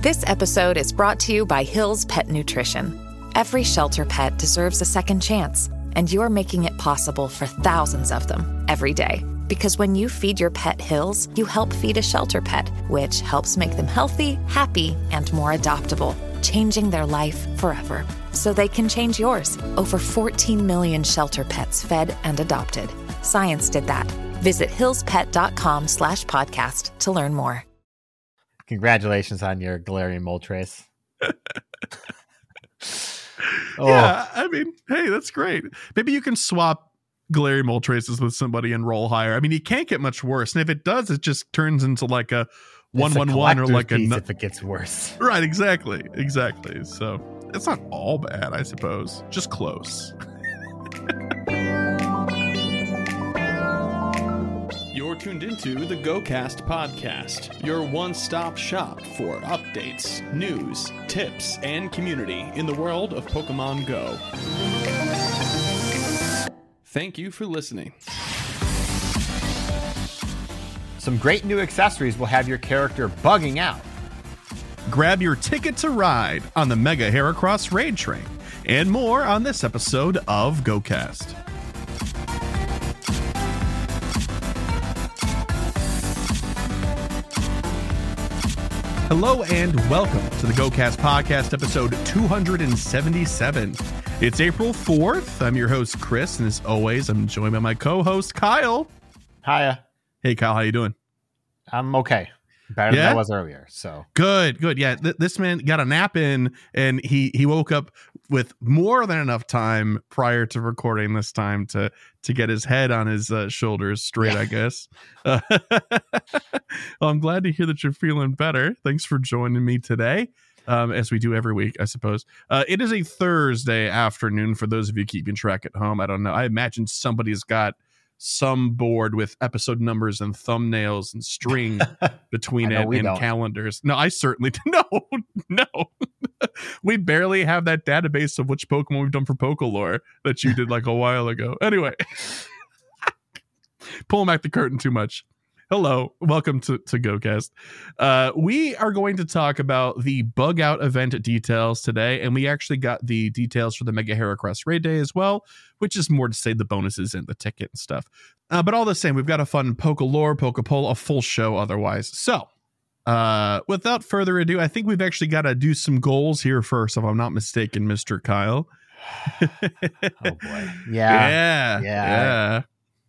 This episode is brought to you by Hill's Pet Nutrition. Every shelter pet deserves a second chance, and you're making it possible for thousands of them every day. Because when you feed your pet Hill's, you help feed a shelter pet, which helps make them healthy, happy, and more adoptable, changing their life forever. So they can change yours. Over 14 million shelter pets fed and adopted. Science did that. Visit hillspet.com/podcast to learn more. Congratulations on your Galarian Moltres. Yeah, I mean, hey, that's great. Maybe you can swap Galarian Moltres with somebody and roll higher. I mean, you can't get much worse. And if it does, it just turns into like a 1/1/1 or like if it gets worse. Right, exactly. So it's not all bad, I suppose. Just close. You're tuned into the GoCast podcast, your one-stop shop for updates, news, tips, and community in the world of Pokemon Go. Thank you for listening. Some great new accessories will have your character bugging out. Grab your ticket to ride on the Mega Heracross Raid Train and more on this episode of GoCast. Hello and welcome to the GoCast podcast, episode 277. It's April 4th. I'm your host, Chris, and as always, I'm joined by my co-host, Kyle. Hiya. Hey, Kyle, how you doing? I'm okay. Better than I was earlier. So good. Yeah, this man got a nap in, and he woke up with more than enough time prior to recording this time to get his head on his shoulders straight, I guess. Well, I'm glad to hear that you're feeling better. Thanks for joining me today, as we do every week, I suppose. It is a Thursday afternoon for those of you keeping track at home. I don't know. I imagine somebody's got some board with episode numbers and thumbnails and string between it and calendars. No, I certainly no. We barely have that database of which Pokemon we've done for Pokelore that you did like a while ago. Anyway, pulling back the curtain too much. Hello, welcome to GoCast. We are going to talk about the Bug Out event details today, and we actually got the details for the Mega Heracross Raid Day as well, which is more to say the bonuses and the ticket and stuff. But all the same, we've got a fun Pokelore, Pokepoll, a full show otherwise. So, without further ado, I think we've actually got to do some goals here first, if I'm not mistaken, Mr. Kyle. Oh, boy. Yeah.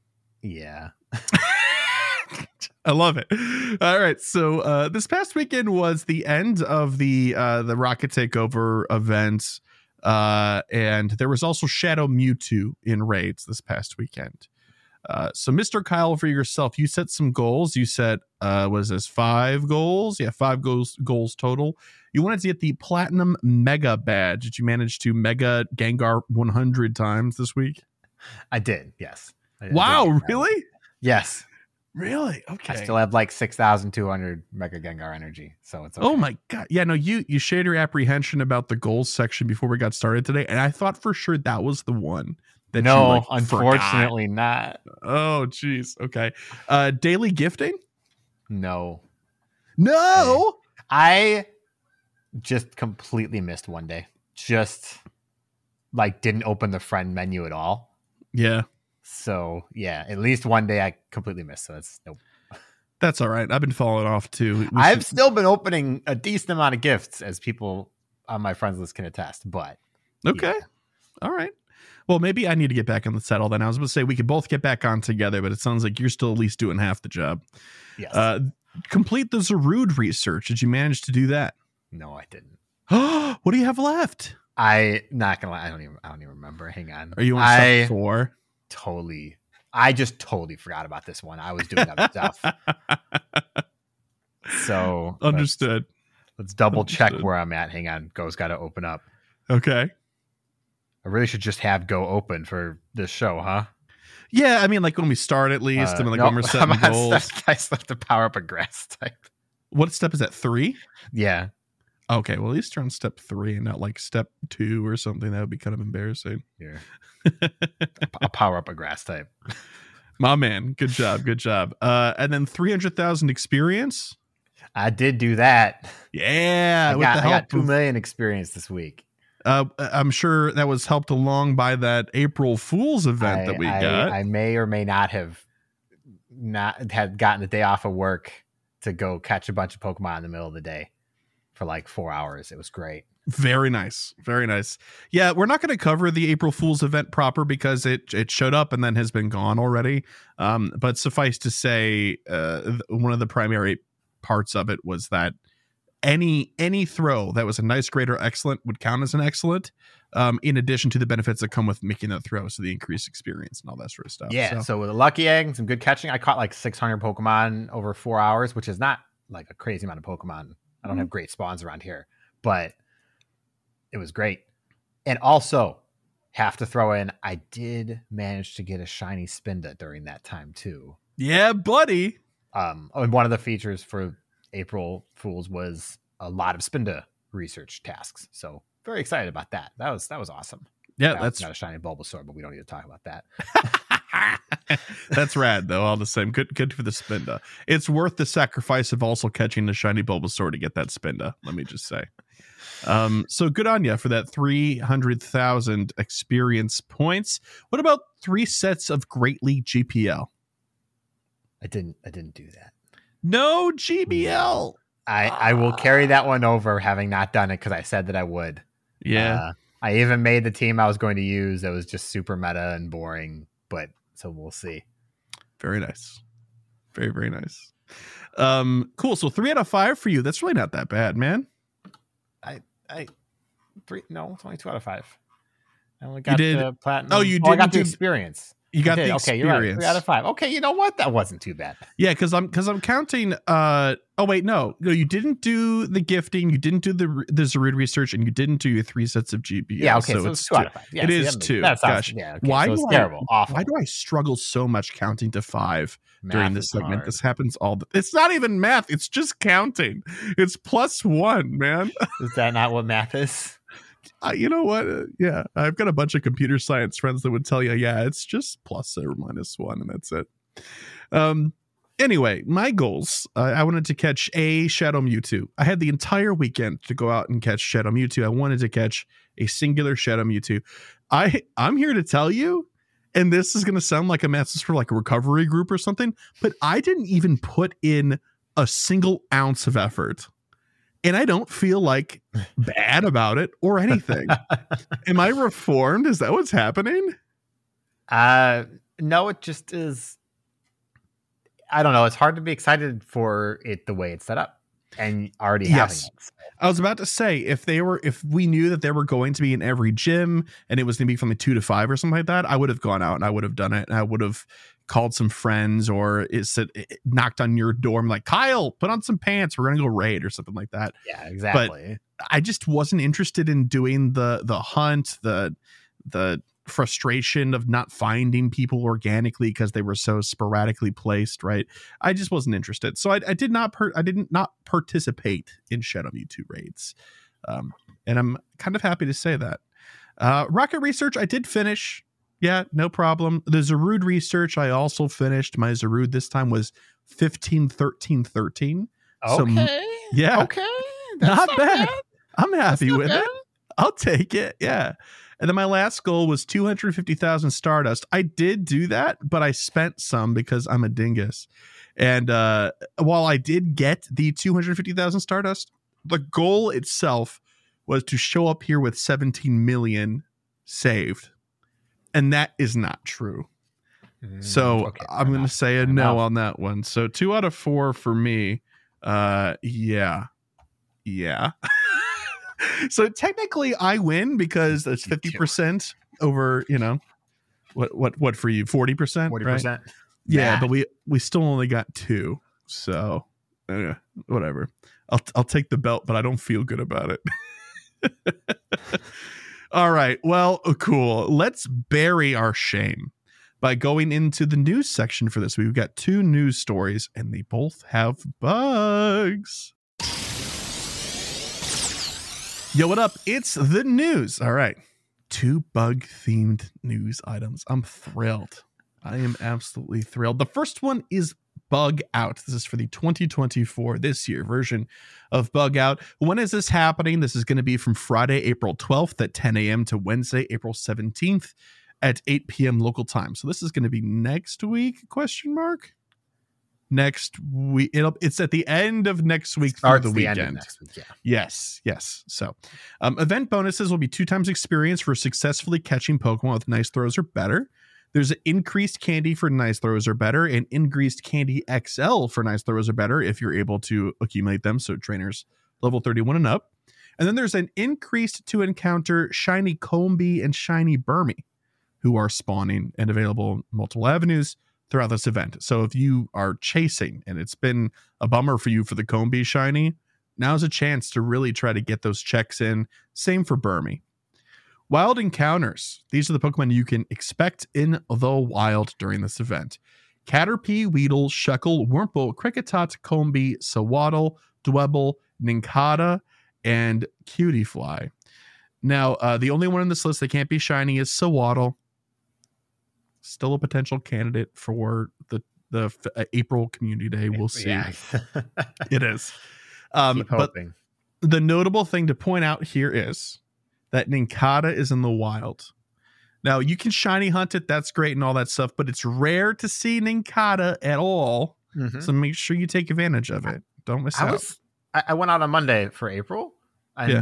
I love it. All right. So this past weekend was the end of the Rocket Takeover event. And there was also Shadow Mewtwo in raids this past weekend. So Mr. Kyle, for yourself, you set some goals. You set, was this 5 goals? Yeah, 5 goals total. You wanted to get the Platinum Mega Badge. Did you manage to Mega Gengar 100 times this week? I did, yes. Wow, really? Yes. Really? Okay. I still have like 6,200 Mega Gengar energy, so it's okay. Oh my god! Yeah, no, you shared your apprehension about the goals section before we got started today, and I thought for sure that was the one that you unfortunately forgot. not. Oh, geez. Okay. Daily gifting? No. I just completely missed one day. Just like didn't open the friend menu at all. Yeah. So, yeah, at least one day I completely missed. So that's nope. That's all right. I've been falling off too. I've still been opening a decent amount of gifts, as people on my friends list can attest. But okay. Yeah. All right. Well, maybe I need to get back on the saddle then. I was going to say we could both get back on together, but it sounds like you're still at least doing half the job. Yes. Complete the Zarude research. Did you manage to do that? No, I didn't. What do you have left? Not gonna lie, I don't even remember. Hang on. Are you on step 4? I just totally forgot about this one. I was doing other stuff. So understood. Let's double check where I'm at. Hang on. Go's got to open up. Okay. I really should just have Go open for this show, huh? Yeah, I mean, like when we start at least. I mean, like when we're setting goals. I still have to power up a grass type. What step is that? 3? Yeah. Okay, well, at least you're on step 3 and not like step 2 or something. That would be kind of embarrassing. Yeah. I'll power up a grass type. My man. Good job. And then 300,000 experience. I did do that. Yeah, I got 2 million experience this week. I'm sure that was helped along by that April Fool's event that we got. I may or may not have gotten the day off of work to go catch a bunch of Pokemon in the middle of the day for like 4 hours. It was great. Very nice. Very nice. Yeah, we're not going to cover the April Fool's event proper because it showed up and then has been gone already. But suffice to say, one of the primary parts of it was that any throw that was a nice, great, or excellent would count as an excellent, in addition to the benefits that come with making that throw, so the increased experience and all that sort of stuff. Yeah, so with a lucky egg and some good catching, I caught like 600 Pokemon over 4 hours, which is not like a crazy amount of Pokemon. I don't have great spawns around here, but it was great. And also, have to throw in, I did manage to get a shiny Spinda during that time too. Yeah, buddy. And one of the features for April Fools was a lot of Spinda research tasks. So very excited about that. That was awesome. Yeah, that's not a shiny Bulbasaur, but we don't need to talk about that. That's rad though. All the same, good for the Spinda. It's worth the sacrifice of also catching the shiny Bulbasaur to get that Spinda. Let me just say. So good on you for that 300,000 experience points. What about 3 sets of Great League GPL? I didn't do that. No GBL. I will carry that one over, having not done it because I said that I would. Yeah. I even made the team I was going to use that was just super meta and boring, but so we'll see. Very nice. Very, very nice. Cool. So 3 out of 5 for you. That's really not that bad, man. It's only 2 out of 5. I only got the platinum. Oh, you did. I got the experience. You got the experience. Okay, you're right. 3 out of 5. Okay, you know what? That wasn't too bad. Yeah, because I'm counting. Oh wait, no, you didn't do the gifting. You didn't do the Zarude research, and you didn't do your 3 sets of GPL. Yeah, okay, so it's 2 out of 5. Yeah, it is 2. That's Gosh, yeah. Okay, why so it's terrible? Awful. Why do I struggle so much counting to 5 during this segment? Hard. This happens it's not even math. It's just counting. It's +1, man. Is that not what math is? You know what? Yeah, I've got a bunch of computer science friends that would tell you, yeah, it's just +1 or -1, and that's it. Anyway, my goals. I wanted to catch a Shadow Mewtwo. I had the entire weekend to go out and catch Shadow Mewtwo. I wanted to catch a singular Shadow Mewtwo. I'm here to tell you, and this is going to sound like a message for like a recovery group or something, but I didn't even put in a single ounce of effort. And I don't feel like bad about it or anything. Am I reformed? Is that what's happening? No, it just is. I don't know. It's hard to be excited for it the way it's set up and already having it. I was about to say, if we knew that they were going to be in every gym and it was going to be from 2 to 5 or something like that, I would have gone out and I would have done it. And I would have called some friends or it knocked on your door and like, Kyle, put on some pants. We're going to go raid or something like that. Yeah, exactly. But I just wasn't interested in doing the hunt, the frustration of not finding people organically because they were so sporadically placed. Right. I just wasn't interested. So I did not participate in Shadow Mewtwo raids. And I'm kind of happy to say that. Rocket Research, I did finish. Yeah, no problem. The Zarude research, I also finished. My Zarude this time was 15, 13, 13. Okay. So, yeah. Okay. Not bad. I'm happy with it. I'll take it. Yeah. And then my last goal was 250,000 Stardust. I did do that, but I spent some because I'm a dingus. And while I did get the 250,000 Stardust, the goal itself was to show up here with 17 million saved. And that is not true. So okay, I'm going to say a no on that one. So 2 out of 4 for me. Yeah. So technically I win because that's 50% over, what for you? 40%? 40%. Right? Yeah, but we still only got 2. So whatever. I'll take the belt, but I don't feel good about it. All right. Well, cool. Let's bury our shame by going into the news section for this. We've got 2 news stories and they both have bugs. Yo, what up? It's the news. All right. 2 bug-themed news items. I'm thrilled. I am absolutely thrilled. The first one is Bug Out. This is for the 2024 this year version of Bug Out. When is this happening? This is going to be from Friday, April 12th at 10 a.m. to Wednesday, April 17th at 8 p.m. local time. So this is going to be next week, ? Next week. It's at the end of next week through the weekend. End of next week, yeah. Yes. So event bonuses will be 2 times experience for successfully catching Pokemon with nice throws or better. There's an increased candy for nice throws or better, and increased candy XL for nice throws or better if you're able to accumulate them. So trainers level 31 and up. And then there's an increased to encounter shiny Combee and shiny Burmy, who are spawning and available in multiple avenues throughout this event. So if you are chasing and it's been a bummer for you for the Combee shiny, now's a chance to really try to get those checks in. Same for Burmy. Wild encounters. These are the Pokemon you can expect in the wild during this event. Caterpie, Weedle, Shuckle, Wurmple, Kricketot, Combee, Sawaddle, Dwebble, Nincada, and Cutiefly. Now, the only one on this list that can't be shiny is Sawaddle. Still a potential candidate for the April Community Day. We'll see. Yeah. It is. Keep but hoping. the notable thing to point out here is that Nincada is in the wild. Now, you can shiny hunt it. That's great and all that stuff, but it's rare to see Nincada at all. Mhm. So make sure you take advantage of it. Don't miss out. I went out on Monday for April, and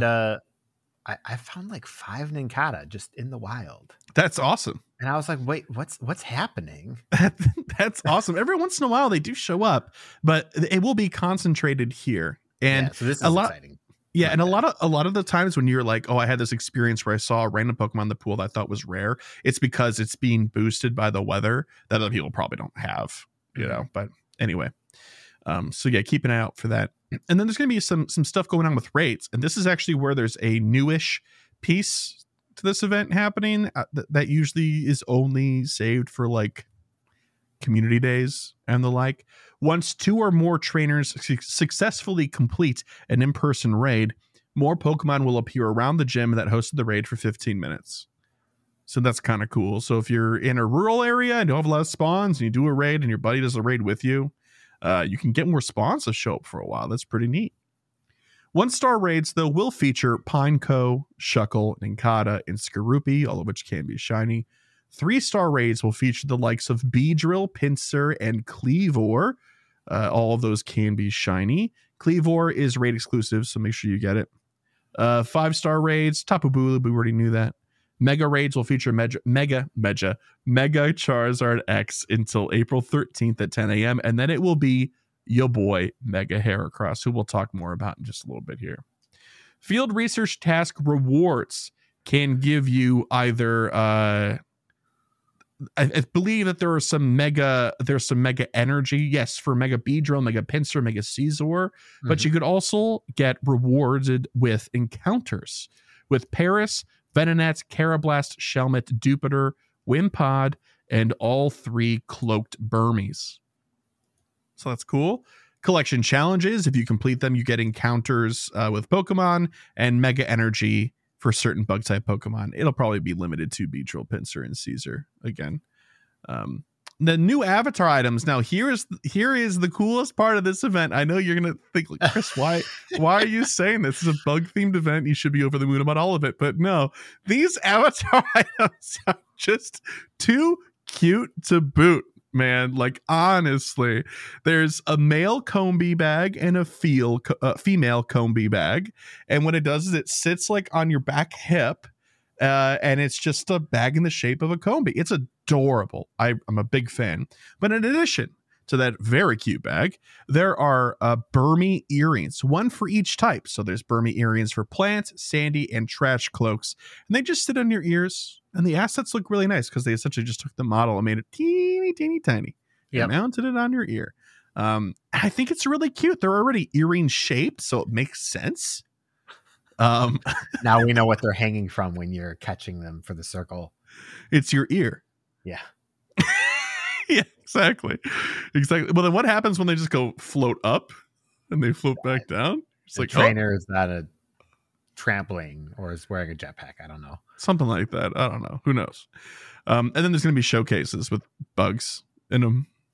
I found like 5 Nincada just in the wild. That's awesome. And I was like, wait, what's happening? That's awesome. Every once in a while they do show up, but it will be concentrated here. And so this is exciting. Yeah, and a lot of the times when you're like, oh, I had this experience where I saw a random Pokemon in the pool that I thought was rare, it's because it's being boosted by the weather that other people probably don't have, you know. But anyway, so yeah, keep an eye out for that. And then there's going to be some stuff going on with raids, and this is actually where there's a newish piece to this event happening that usually is only saved for like community days and the like. Once 2 or more trainers successfully complete an in-person raid, more Pokemon will appear around the gym that hosted the raid for 15 minutes. So that's kind of cool. So if you're in a rural area and don't have a lot of spawns and you do a raid and your buddy does a raid with you, you can get more spawns to show up for a while. That's pretty neat. 1-star raids, though, will feature Pineco, Shuckle, Nincada, and Skorupi, all of which can be shiny. 3-star raids will feature the likes of Beedrill, Pinsir, and Kleavor. All of those can be shiny. Kleavor is raid exclusive, so make sure you get it. 5-star raids, Tapu Bulu, we already knew that. Mega raids will feature Mega Charizard X until April 13th at 10 a.m. And then it will be your boy Mega Heracross, who we'll talk more about in just a little bit here. Field research task rewards can give you either I believe that there's some mega energy, yes, for Mega Beedrill, Mega Pinsir, Mega Caesar, but you could also get rewarded with encounters with Paris, Venonat, Carablast, Shelmet, Dupiter, Wimpod, and all 3 cloaked Burmies. So that's cool. Collection challenges. If you complete them, you get encounters with Pokemon and Mega Energy for certain bug type Pokemon. It'll probably be limited to Beedrill, Pinsir, and Caesar again. The new avatar items. Now here is the coolest part of this event. I know you're gonna think, like, Chris, why are you saying this? This is a bug themed event. You should be over the moon about all of it. But no, these avatar items are just too cute to boot, man. Like, honestly, there's a male Combee bag and a female Combee bag, and what it does is it sits like on your back hip, and it's just a bag in the shape of a Combee. It's adorable. I'm a big fan. But in addition to that very cute bag, there are Burmy earrings, one for each type. So there's Burmy earrings for plant, sandy, and trash cloaks, and they just sit on your ears. And the assets look really nice because they essentially just took the model and made it teeny tiny. And mounted it on your ear. I think it's really cute. They're already earring shaped, so it makes sense. Now we know what they're hanging from when you're catching them for the circle. It's your ear. Yeah. Yeah, exactly. Well, then what happens when they just go float up and they float back down? It's the like, trainer is at a trampoline or is wearing a jetpack. I don't know. Something like that. I don't know. Who knows? And then there's going to be showcases with bugs in them.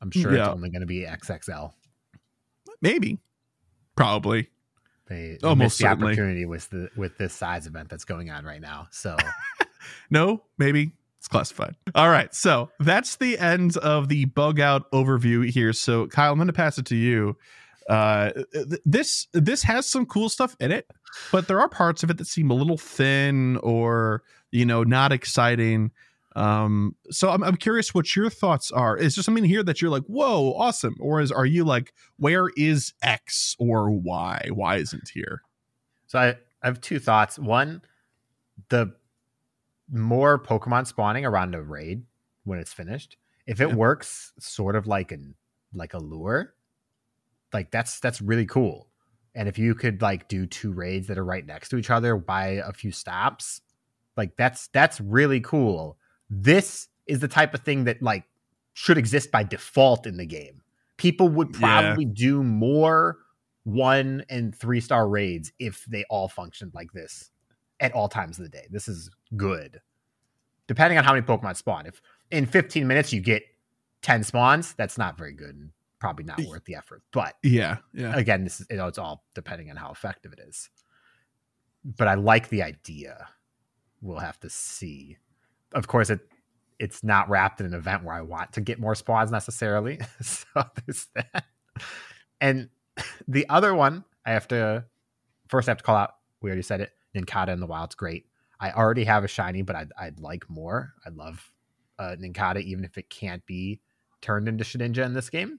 I'm sure Yeah. it's only going to be XXL. Maybe. Probably. They Almost missed the certainly. opportunity with this size event that's going on right now. So No, maybe. It's classified. All right. So that's the end of the bug out overview here. So Kyle, I'm going to pass it to you. This has some cool stuff in it, but there are parts of it that seem a little thin or, not exciting. So I'm curious what your thoughts are. Is there something here that you're like, whoa, awesome? Or are you like, where is X or Y? Why isn't here? So I have two thoughts. One, the more Pokemon spawning around a raid when it's finished, if it works sort of like a lure, like that's really cool. And if you could like do 2 raids that are right next to each other by a few stops, like that's really cool. This is the type of thing that like should exist by default in the game. People would probably do more 1 and 3-star raids if they all functioned like this at all times of the day. This is good. Depending on how many Pokemon spawn. If in 15 minutes you get 10 spawns, that's not very good and probably not worth the effort. But yeah. Again, this is, it's all depending on how effective it is. But I like the idea. We'll have to see. Of course, it's not wrapped in an event where I want to get more spawns necessarily. So there's that. And the other one, I have to call out, we already said it, Nincada in the Wild's great. I already have a shiny, but I'd like more. I love Nincada, even if it can't be turned into Shedinja in this game.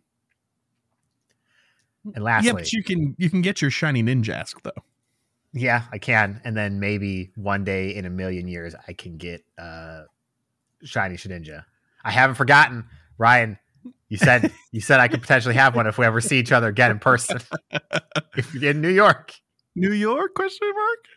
And lastly, but you can get your shiny Ninjask though. Yeah, I can. And then maybe one day in a million years, I can get shiny Shedinja. I haven't forgotten, Ryan. You said I could potentially have one if we ever see each other again in person. If you're in New York. New York? Question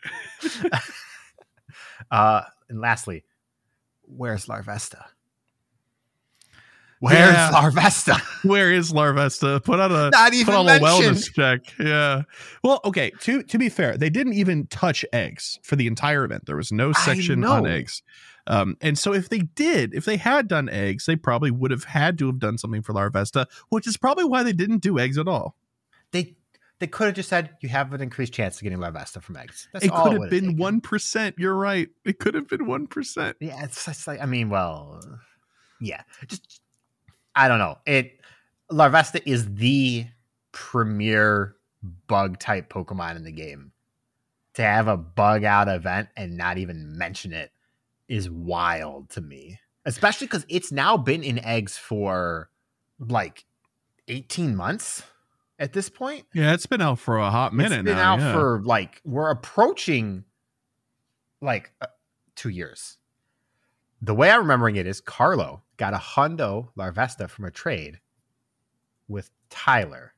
mark. And lastly, where's Larvesta? Where's Larvesta? Where is Larvesta? Put on a Not even a mentioned. wellness check. Yeah. Well, okay. To be fair, they didn't even touch eggs for the entire event. There was no section on eggs. And so if they had done eggs, they probably would have had to have done something for Larvesta, which is probably why they didn't do eggs at all. They could have just said you have an increased chance of getting Larvesta from eggs. That's it all could have been 1%. You're right. It could have been 1%. Yeah, it's like, I mean, well, yeah. Just I don't know. Larvesta is the premier bug type Pokemon in the game. To have a bug out event and not even mention it is wild to me. Especially because it's now been in eggs for like 18 months at this point. Yeah, it's been out for a hot minute now. It's been out for like, we're approaching like 2 years. The way I'm remembering it is Carlo got a hundo Larvesta from a trade with Tyler.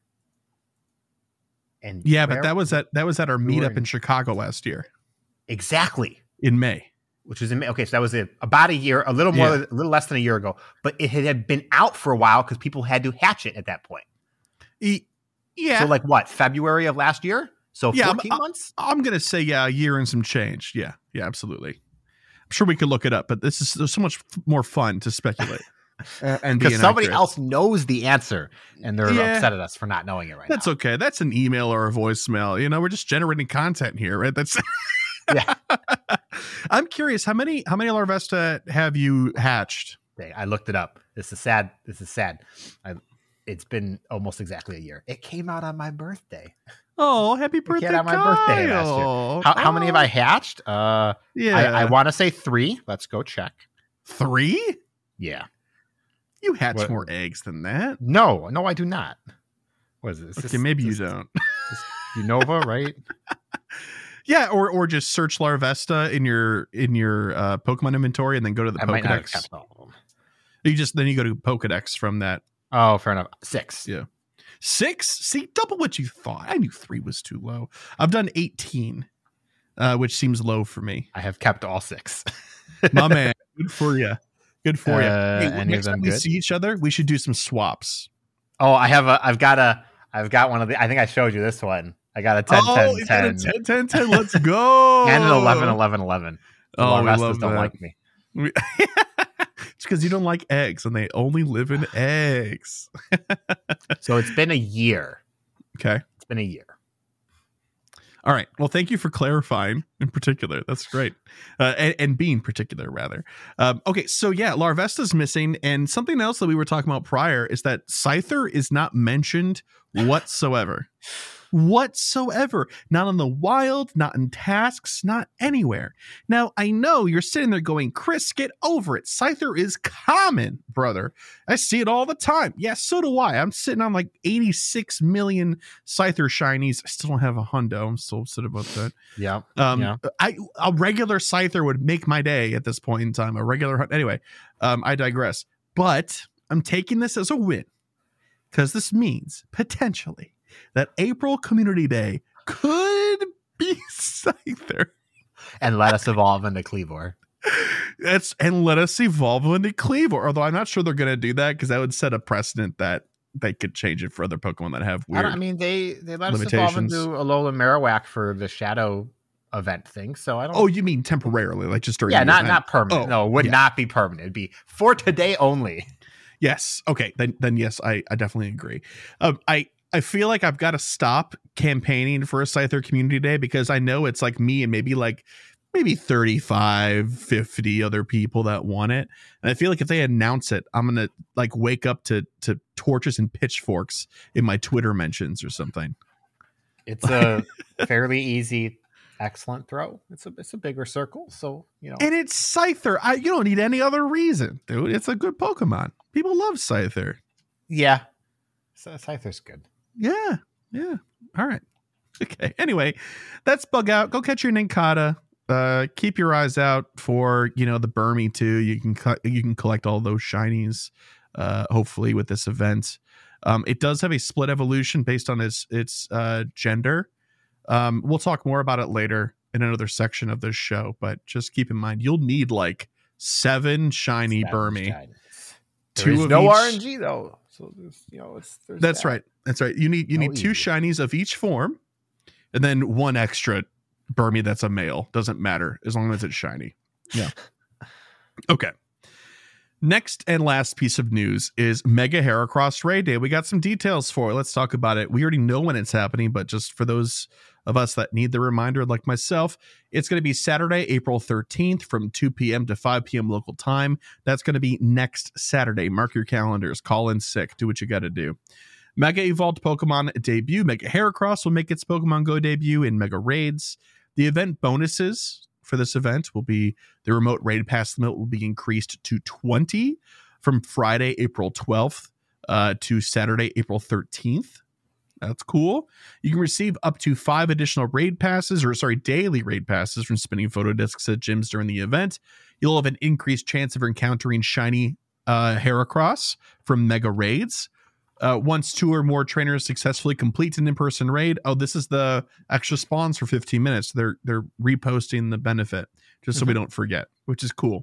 And yeah, but that was at our meetup in Chicago last year. Exactly. In May. Which was in May. Okay, so that was about a year, a little less than a year ago. But it had been out for a while because people had to hatch it at that point. Yeah. So like what, February of last year? So 14 months? I'm going to say, a year and some change. Yeah, absolutely. I'm sure we could look it up, but there's so much more fun to speculate. And because somebody else knows the answer and they're upset at us for not knowing it right That's now. Okay. That's an email or a voicemail. We're just generating content here, right? That's yeah. I'm curious, how many Larvesta have you hatched? I looked it up. This is sad. It's been almost exactly a year. It came out on my birthday. Oh, happy birthday! On my birthday last year. How many have I hatched? I want to say 3. Let's go check. 3? Yeah. You hatch more eggs than that. No, I do not. What is this? Okay, maybe you don't. Unova, right? Yeah, or just search Larvesta in your Pokemon inventory and then go to the Pokedex. Might not have kept all of them. You go to Pokedex from that. Oh, fair enough. 6. Yeah. 6? See, double what you thought. I knew 3 was too low. I've done 18, which seems low for me. I have kept all 6. My man, good for you. Good for you. Hey, next time we see each other, we should do some swaps. Oh, I've got one of the. I think I showed you this one. I got a 10-10-10. 10-10-10. Let's go. And an 11-11-11. Oh, we Larvestas love don't that. like me. It's because you don't like eggs, and they only live in eggs. So it's been a year. Okay. It's been a year. All right. Well, thank you for clarifying in particular. That's great. And being particular, rather. Okay. So, yeah, Larvesta's missing. And something else that we were talking about prior is that Scyther is not mentioned whatsoever. Not in the wild, not in tasks, not anywhere. Now, I know you're sitting there going, Chris, get over it. Scyther is common, brother. I see it all the time. Yeah, so do I. I'm sitting on like 86 million Scyther shinies. I still don't have a hundo. I'm so upset about that. Yeah. A regular Scyther would make my day at this point in time. Anyway, I digress. But I'm taking this as a win because this means potentially that April Community Day could be Scyther. And let us evolve into Cleavor. And let us evolve into Cleavor. Although I'm not sure they're going to do that because that would set a precedent that they could change it for other Pokemon that have weird they let us evolve into Alola Marowak for the Shadow event thing. So I don't. Oh, you mean temporarily, like just during? Yeah, not permanent. No, it would not be permanent. It'd be for today only. Yes. Okay. Then yes, I definitely agree. I feel like I've got to stop campaigning for a Scyther Community Day because I know it's like me and maybe 35, 50 other people that want it. And I feel like if they announce it, I'm going to like wake up to torches and pitchforks in my Twitter mentions or something. It's a fairly easy, excellent throw. It's a bigger circle. So, And it's Scyther. You don't need any other reason, dude. It's a good Pokemon. People love Scyther. Yeah. So Scyther's good. Yeah. All right. Okay. Anyway, that's Bug Out. Go catch your Nincada. Keep your eyes out for the Burmy too. You can collect all those shinies. Hopefully with this event, it does have a split evolution based on its gender. We'll talk more about it later in another section of this show. But just keep in mind, you'll need like 7 shiny Burmy. There is no RNG though. So there's That's right. You need 2 shinies of each form, and then 1 extra Burmy that's a male. Doesn't matter as long as it's shiny. Yeah. Okay. Next and last piece of news is Mega Heracross Raid Day. We got some details for it. Let's talk about it. We already know when it's happening, but just for those of us that need the reminder, like myself, it's going to be Saturday, April 13th from 2 p.m. to 5 p.m. local time. That's going to be next Saturday. Mark your calendars. Call in sick. Do what you got to do. Mega Evolved Pokemon debut. Mega Heracross will make its Pokemon Go debut in Mega Raids. The event bonuses for this event will be the remote raid pass limit will be increased to 20 from Friday, April 12th to Saturday, April 13th. That's cool. You can receive up to 5 additional daily raid passes from spinning photo discs at gyms during the event. You'll have an increased chance of encountering shiny Heracross from Mega Raids. Once 2 or more trainers successfully complete an in-person raid. Oh, this is the extra spawns for 15 minutes. They're reposting the benefit just so we don't forget, which is cool.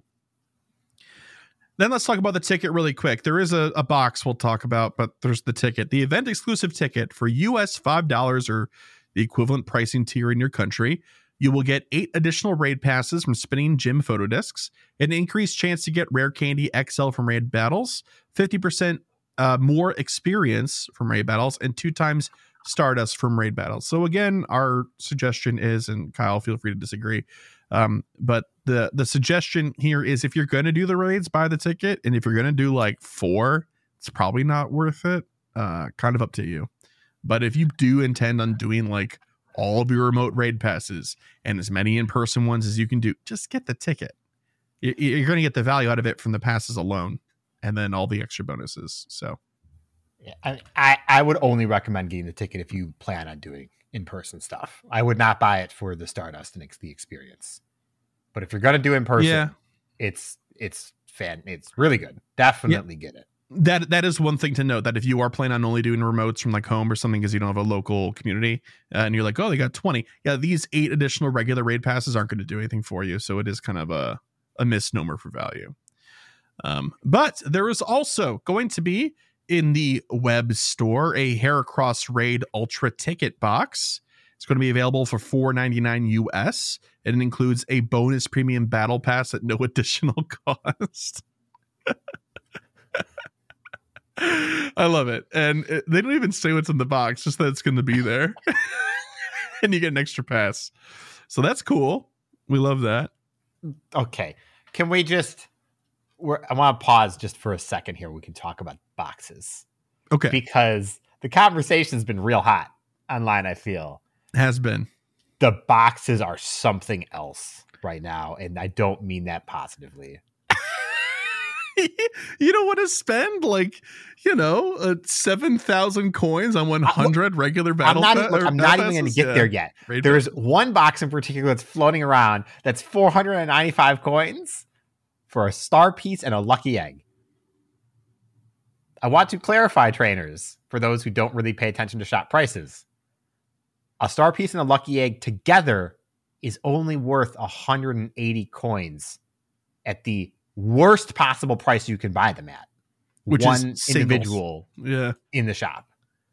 Then let's talk about the ticket really quick. There is a box we'll talk about, but there's the ticket. The event exclusive ticket for US $5 or the equivalent pricing tier in your country. You will get 8 additional raid passes from spinning gym photo discs, an increased chance to get Rare Candy XL from raid battles, 50% more experience from raid battles, and 2 times Stardust from raid battles. So again, our suggestion is, and Kyle, feel free to disagree, but the suggestion here is if you're going to do the raids, buy the ticket, and if you're going to do like 4, it's probably not worth it. Kind of up to you. But if you do intend on doing like all of your remote raid passes and as many in-person ones as you can do, just get the ticket. You're going to get the value out of it from the passes alone, and then all the extra bonuses. So yeah, I would only recommend getting the ticket if you plan on doing in-person stuff. I would not buy it for the Stardust and the experience. But if you're going to do in person, it's really good. Definitely get it. That is one thing to note, that if you are planning on only doing remotes from like home or something because you don't have a local community and you're like, oh, they got 20. Yeah, these 8 additional regular raid passes aren't going to do anything for you. So it is kind of a misnomer for value. But there is also going to be in the web store a Heracross Raid Ultra ticket box. It's going to be available for $4.99 US, and it includes a bonus premium battle pass at no additional cost. I love it. And they don't even say what's in the box, just that it's going to be there. And you get an extra pass. So that's cool. We love that. Okay. Can we just, I want to pause just for a second here. We can talk about boxes. Okay. Because the conversation's been real hot online, I feel. Has been. The boxes are something else right now. And I don't mean that positively. You don't want to spend 7,000 coins on 100 regular battle. I'm not even going to get there yet. There's one box in particular that's floating around that's 495 coins for a star piece and a lucky egg. I want to clarify, trainers, for those who don't really pay attention to shop prices. A star piece and a lucky egg together is only worth 180 coins at the worst possible price you can buy them at, which one is individual in the shop.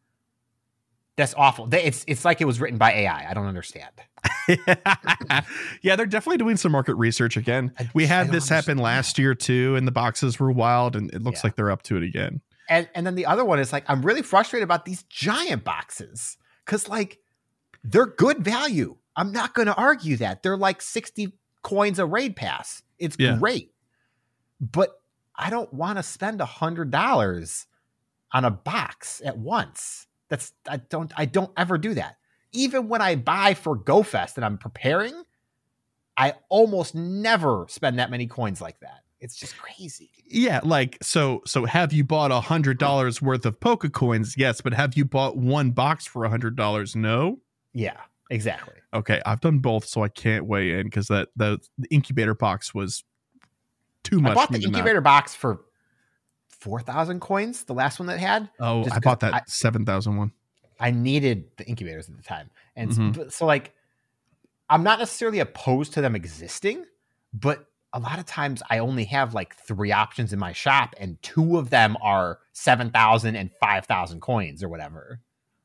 That's awful. It's like it was written by AI. I don't understand. Yeah, they're definitely doing some market research again. We had this happen last year too, and the boxes were wild, and it looks like they're up to it again. And then the other one is I'm really frustrated about these giant boxes because they're good value. I'm not going to argue that. They're 60 coins a raid pass. It's great. But I don't want to spend $100 on a box at once. I don't ever do that. Even when I buy for GoFest and I'm preparing, I almost never spend that many coins like that. It's just crazy. Yeah, so have you bought $100 worth of Poke coins? Yes, but have you bought one box for $100? No. Yeah, exactly. Okay, I've done both, so I can't weigh in because the incubator box was too much. I bought the incubator box for 4,000 coins, the last one that had. Oh, I bought that 7,000 one. I needed the incubators at the time. And so I'm not necessarily opposed to them existing, but a lot of times I only have 3 options in my shop and 2 of them are 7,000 and 5,000 coins or whatever.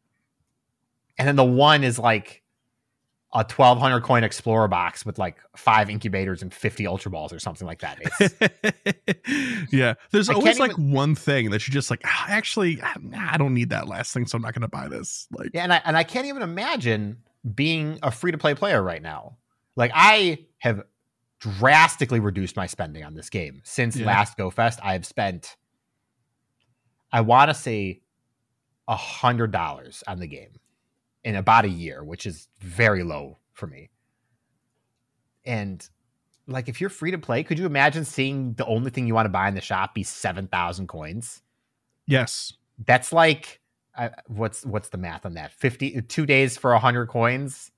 And then the one is a 1,200 coin Explorer box with 5 incubators and 50 Ultra Balls or something like that. Yeah. There's always one thing that you're just actually, I don't need that last thing, so I'm not going to buy this. And I can't even imagine being a free-to-play player right now. I have drastically reduced my spending on this game. Since last GoFest, I have spent, I want to say, $100 on the game in about a year, which is very low for me. And if you're free to play, could you imagine seeing the only thing you want to buy in the shop be 7,000 coins? Yes. That's what's the math on that? 2 days for 100 coins,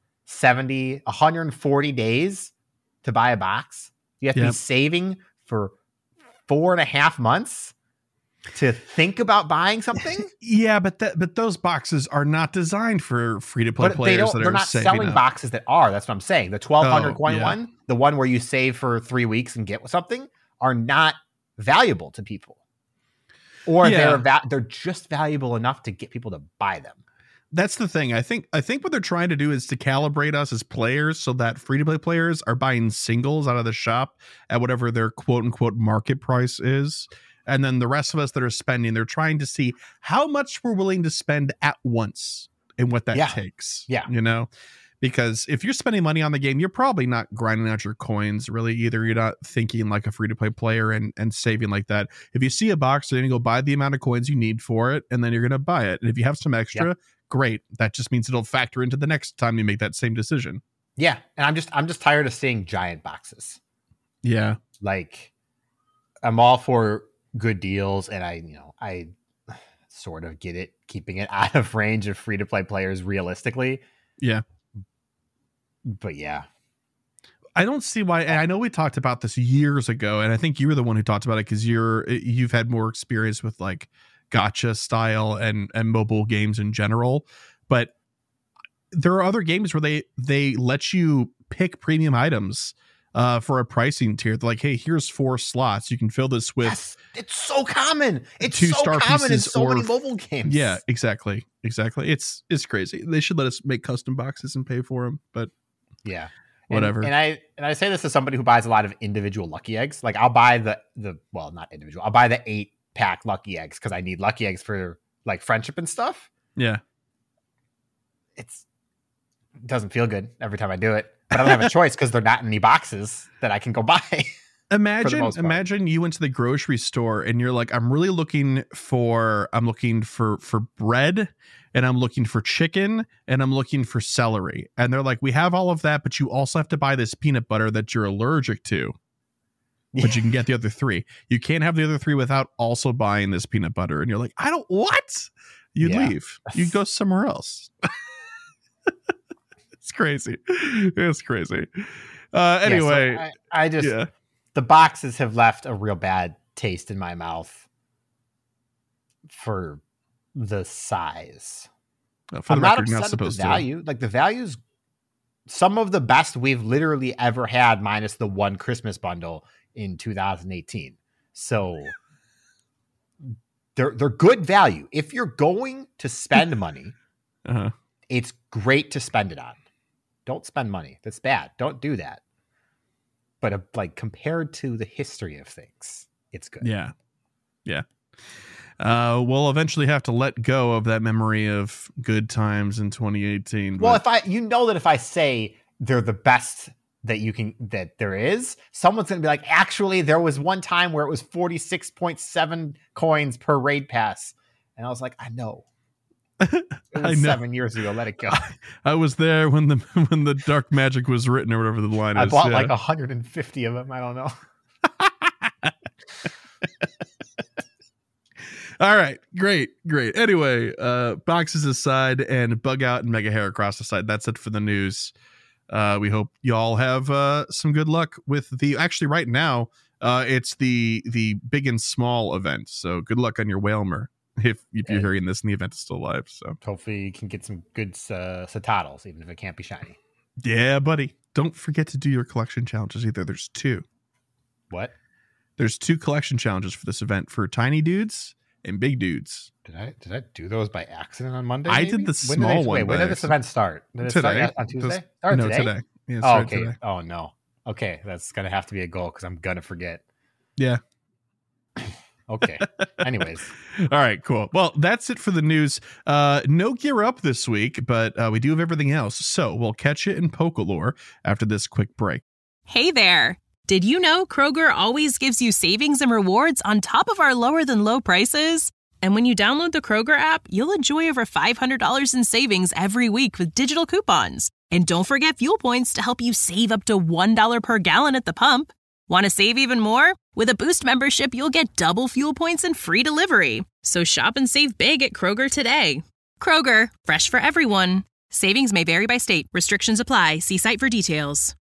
140 days to buy a box. You have to be saving for 4.5 months to think about buying something. Yeah, but those boxes are not designed for free to play players. They're not selling boxes that are. That's what I'm saying. The 1,200 coin one, the one where you save for 3 weeks and get something, are not valuable to people, or they're just valuable enough to get people to buy them. That's the thing. I think what they're trying to do is to calibrate us as players so that free to play players are buying singles out of the shop at whatever their quote unquote market price is. And then the rest of us that are spending, they're trying to see how much we're willing to spend at once and what that takes. Yeah. Because if you're spending money on the game, you're probably not grinding out your coins really either. You're not thinking like a free to play player and saving like that. If you see a box, you're going to go buy the amount of coins you need for it, and then you're going to buy it. And if you have some extra, great. That just means it'll factor into the next time you make that same decision. Yeah. And I'm just tired of seeing giant boxes. Yeah. I'm all for good deals, and I sort of get it, keeping it out of range of free to play players realistically. Yeah. But yeah, I don't see why. And I know we talked about this years ago, and I think you were the one who talked about it because you've had more experience with gacha style and mobile games in general. But there are other games where they let you pick premium items for a pricing tier. They're hey, here's 4 slots. You can fill this with. Yes, it's so common. It's 2 so star common in pieces so many mobile games. Yeah, exactly. It's crazy. They should let us make custom boxes and pay for them. But yeah, whatever. And I say this as somebody who buys a lot of individual lucky eggs. I'll buy the well, not individual. I'll buy the 8 pack lucky eggs because I need lucky eggs for like friendship and stuff. Yeah. It doesn't feel good every time I do it, but I don't have a choice because they're not in any boxes that I can go buy. Imagine you went to the grocery store and you're like, I'm looking for bread, and I'm looking for chicken, and I'm looking for celery. And they're like, we have all of that, but you also have to buy this peanut butter that you're allergic to. But you can get the other 3. You can't have the other 3 without also buying this peanut butter. And you're like, I don't, what? You leave. You go somewhere else. It's crazy. It's crazy. Anyway. So I just, the boxes have left a real bad taste in my mouth for the size. For the I'm record, not upset supposed at the value. Like the value's some of the best we've literally ever had, minus the one Christmas bundle in 2018. So they're good value. If you're going to spend money, it's great to spend it on. Don't spend money. That's bad. Don't do that. But like compared to the history of things, it's good. Yeah. Yeah. We'll eventually have to let go of that memory of good times in 2018. Well, if I say they're the best that there is, someone's going to be like, actually, there was one time where it was 46.7 coins per raid pass. And I was like, I know. It was 7 years ago. Let it go. I was there when the dark magic was written, or whatever the line is. I bought like 150 of them. I don't know. All right, great. Anyway, boxes aside and bug out and mega hair across the side. That's it for the news. We hope y'all have some good luck with actually right now. It's the big and small event. So good luck on your Whalmer if you're hearing this and the event is still live. So hopefully you can get some good Satattles, even if it can't be shiny. Yeah, buddy. Don't forget to do your collection challenges either. There's 2. What? There's 2 collection challenges for this event for tiny dudes and big dudes. Did I do those by accident on Monday? I did the small one. When did this event start? Did it today. Start on Tuesday? Today. Yeah, okay. Today. Oh no. Okay, that's gonna have to be a goal because I'm gonna forget. Yeah. Okay. Anyways. All right, cool. Well, that's it for the news. No gear up this week, but we do have everything else. So we'll catch you in Pokelore after this quick break. Hey there. Did you know Kroger always gives you savings and rewards on top of our lower than low prices? And when you download the Kroger app, you'll enjoy over $500 in savings every week with digital coupons. And don't forget fuel points to help you save up to $1 per gallon at the pump. Want to save even more? With a Boost membership, you'll get double fuel points and free delivery. So shop and save big at Kroger today. Kroger, fresh for everyone. Savings may vary by state. Restrictions apply. See site for details.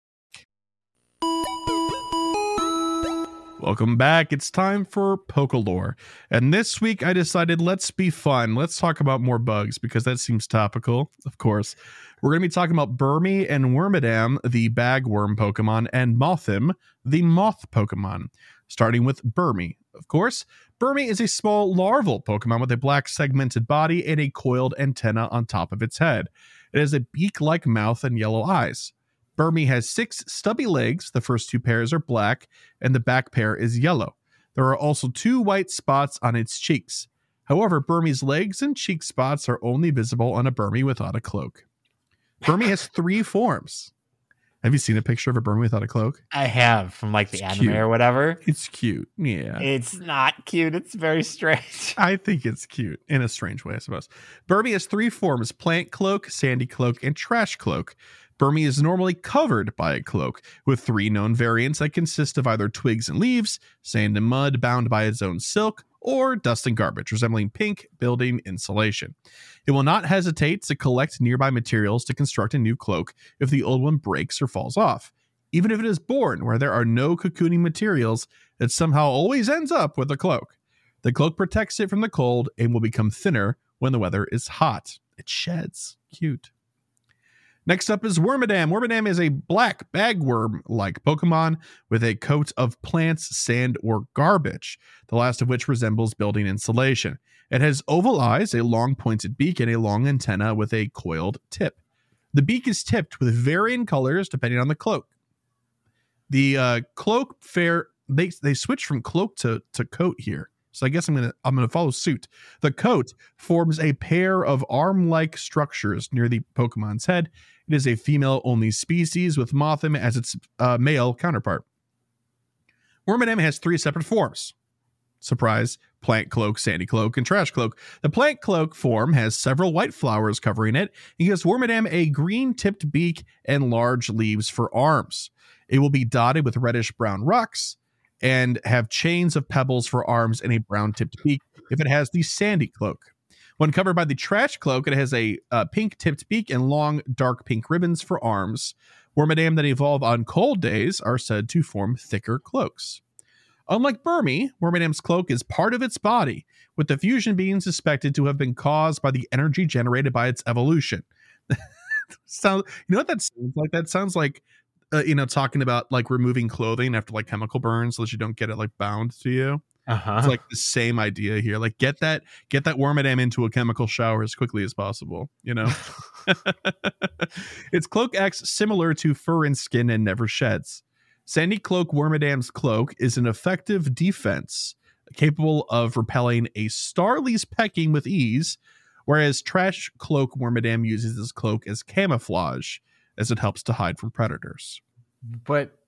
Welcome back. It's time for Pokelore. And this week I decided let's be fun. Let's talk about more bugs because that seems topical, of course. We're going to be talking about Burmy and Wormadam, the bagworm Pokemon, and Mothim, the moth Pokemon. Starting with Burmy. Of course, Burmy is a small larval Pokemon with a black segmented body and a coiled antenna on top of its head. It has a beak-like mouth and yellow eyes. Burmy has 6 stubby legs. The first 2 pairs are black, and the back pair is yellow. There are also 2 white spots on its cheeks. However, Burmy's legs and cheek spots are only visible on a Burmy without a cloak. Burmy has 3 forms. Have you seen a picture of a Burmy without a cloak? I have, from like the anime or whatever. It's cute. Yeah. It's not cute. It's very strange. I think it's cute in a strange way, I suppose. Burmy has 3 forms: plant cloak, sandy cloak, and trash cloak. Burmy is normally covered by a cloak, with 3 known variants that consist of either twigs and leaves, sand and mud bound by its own silk, or dust and garbage, resembling pink building insulation. It will not hesitate to collect nearby materials to construct a new cloak if the old one breaks or falls off. Even if it is born where there are no cocooning materials, it somehow always ends up with a cloak. The cloak protects it from the cold and will become thinner when the weather is hot. It sheds. Cute. Next up is Wormadam. Wormadam is a black bagworm-like Pokemon with a coat of plants, sand, or garbage, the last of which resembles building insulation. It has oval eyes, a long pointed beak, and a long antenna with a coiled tip. The beak is tipped with varying colors depending on the cloak. The cloak they switch from cloak to coat here. So I guess I'm gonna follow suit. The coat forms a pair of arm-like structures near the Pokemon's head. It is a female-only species with Mothim as its male counterpart. Wormadam has 3 separate forms. Surprise, Plant Cloak, Sandy Cloak, and Trash Cloak. The Plant Cloak form has several white flowers covering it. It gives Wormadam a green-tipped beak and large leaves for arms. It will be dotted with reddish-brown rocks and have chains of pebbles for arms and a brown-tipped beak if it has the Sandy Cloak. When covered by the Trash Cloak, it has a pink-tipped beak and long, dark pink ribbons for arms. Wormadam that evolve on cold days are said to form thicker cloaks. Unlike Burmy, Wormadam's cloak is part of its body, with the fusion being suspected to have been caused by the energy generated by its evolution. You know what that sounds like? That sounds like, talking about like removing clothing after like chemical burns so that you don't get it like bound to you. It's like the same idea here. Like get that Wormadam into a chemical shower as quickly as possible, Its cloak acts similar to fur and skin and never sheds. Sandy Cloak Wormadam's cloak is an effective defense capable of repelling a Starly's pecking with ease, whereas Trash Cloak Wormadam uses his cloak as camouflage as it helps to hide from predators. But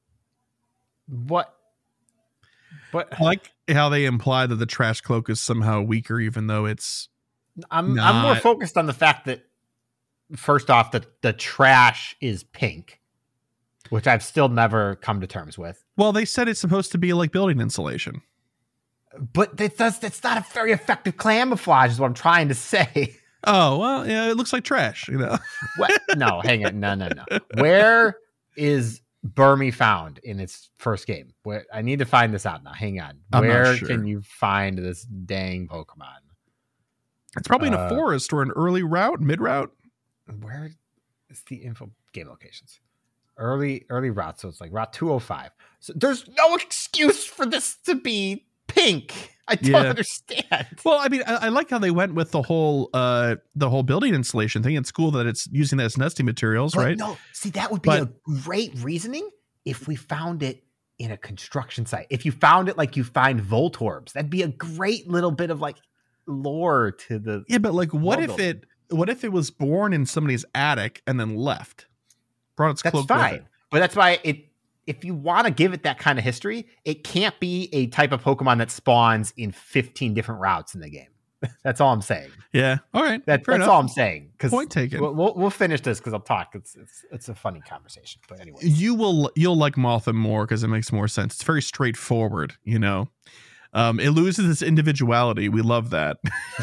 I like how they imply that the Trash Cloak is somehow weaker, even though it's I'm more focused on the fact that, first off, that the trash is pink, which I've still never come to terms with. Well, they said it's supposed to be like building insulation. But it's not a very effective camouflage is what I'm trying to say. Oh, well, yeah, it looks like trash, What? No, hang on. No. Where is Burmy found in its first game? Where I need to find this out now. Hang on. Where can you find this dang Pokemon? It's probably in a forest or an early route, mid route. Where is the info game locations? Early route, so it's like route 205. So there's no excuse for this to be pink. I don't understand. Well, I mean, I like how they went with the whole building insulation thing. It's cool that it's using that as nesting materials, right? No, see, that would be a great reasoning if we found it in a construction site. If you found it like you find Voltorbs, that'd be a great little bit of like lore to the. Yeah, but like, what if it was born in somebody's attic and then left? Brought its cloak. That's fine, but that's why if you want to give it that kind of history, it can't be a type of Pokemon that spawns in 15 different routes in the game. That's all I'm saying. Yeah. All right. That's all I'm saying. Point taken. We'll finish this because I'll talk. It's a funny conversation. But anyway, you'll like Mothim more because it makes more sense. It's very straightforward. It loses its individuality. We love that.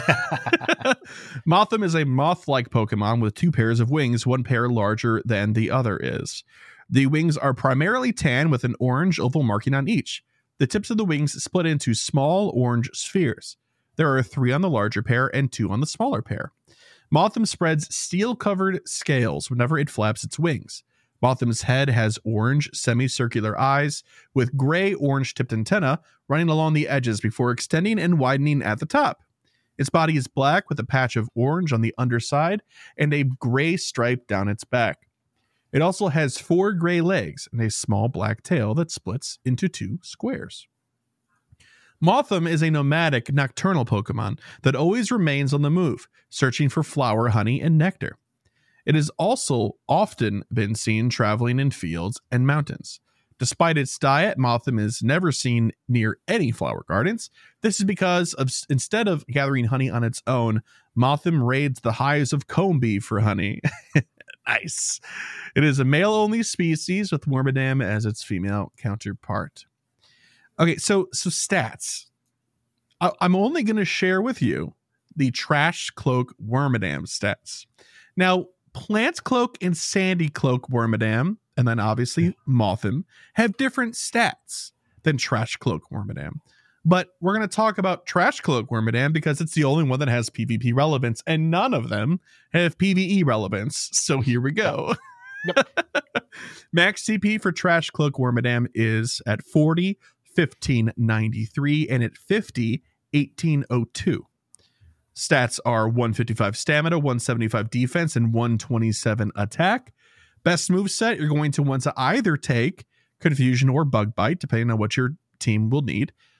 Mothim is a moth-like Pokemon with 2 pairs of wings, one pair larger than the other is. The wings are primarily tan with an orange oval marking on each. The tips of the wings split into small orange spheres. There are 3 on the larger pair and 2 on the smaller pair. Mothim spreads steel-covered scales whenever it flaps its wings. Mothim's head has orange semicircular eyes with gray-orange tipped antennae running along the edges before extending and widening at the top. Its body is black with a patch of orange on the underside and a gray stripe down its back. It also has 4 gray legs and a small black tail that splits into 2 squares. Mothim is a nomadic, nocturnal Pokemon that always remains on the move, searching for flower, honey, and nectar. It has also often been seen traveling in fields and mountains. Despite its diet, Mothim is never seen near any flower gardens. This is because instead of gathering honey on its own, Mothim raids the hives of Combee for honey. Nice. It is a male-only species with Wormadam as its female counterpart. Okay, so stats. I'm only going to share with you the Trash Cloak Wormadam stats. Now, Plant Cloak and Sandy Cloak Wormadam, and then obviously Mothim, have different stats than Trash Cloak Wormadam. But we're going to talk about Trash Cloak Wormadam because it's the only one that has PvP relevance, and none of them have PvE relevance. So here we go. Yep. Max CP for Trash Cloak Wormadam is at 40, 1593, and at 50, 1802. Stats are 155 stamina, 175 defense, and 127 attack. Best moveset, you're going to want to either take Confusion or Bug Bite, depending on what your team will need.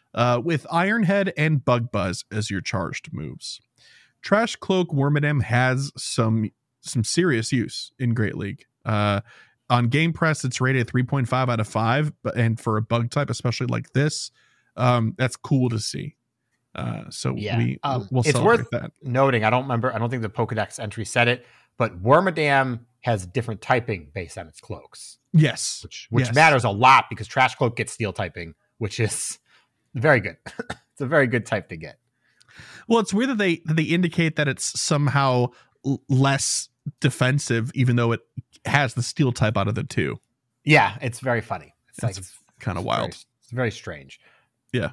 with Ironhead and Bug Buzz as your charged moves. Trash Cloak Wormadam has some serious use in Great League. On Game Press, it's rated 3.5 out of 5, and for a bug type, especially like this, that's cool to see. So we'll it's celebrate worth that. noting. I don't think the Pokedex entry said it, but Wormadam has different typing based on its cloaks. Yes, which matters a lot because Trash Cloak gets steel typing, which is very good. It's a very good type to get. Well, it's weird that they indicate that it's somehow less defensive, even though it has the steel type out of the two. Yeah, it's very funny. It's kind of wild. It's very strange. Yeah.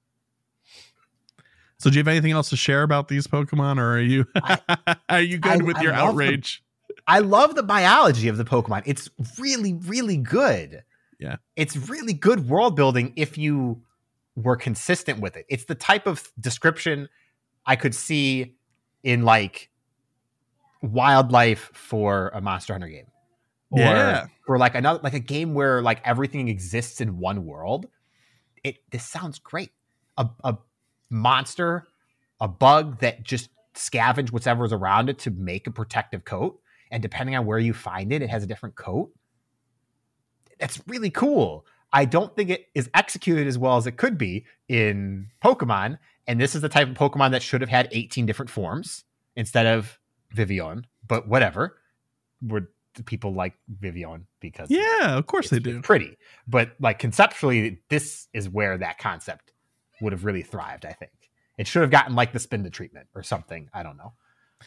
So do you have anything else to share about these Pokemon, or are you good with your outrage? I love the biology of the Pokemon. It's really, really good. Yeah. It's really good world building if you were consistent with it. It's the type of description I could see in like wildlife for a Monster Hunter game. Or for like a game where like everything exists in one world. This sounds great. A monster, a bug that just scavenge whatever's around it to make a protective coat. And depending on where you find it, it has a different coat. That's really cool. I don't think it is executed as well as it could be in Pokemon. And this is the type of Pokemon that should have had 18 different forms instead of Vivillon. But whatever. People like Vivillon because of course they do. Pretty. But like conceptually, this is where that concept would have really thrived, I think. It should have gotten like the Spinda treatment or something. I don't know.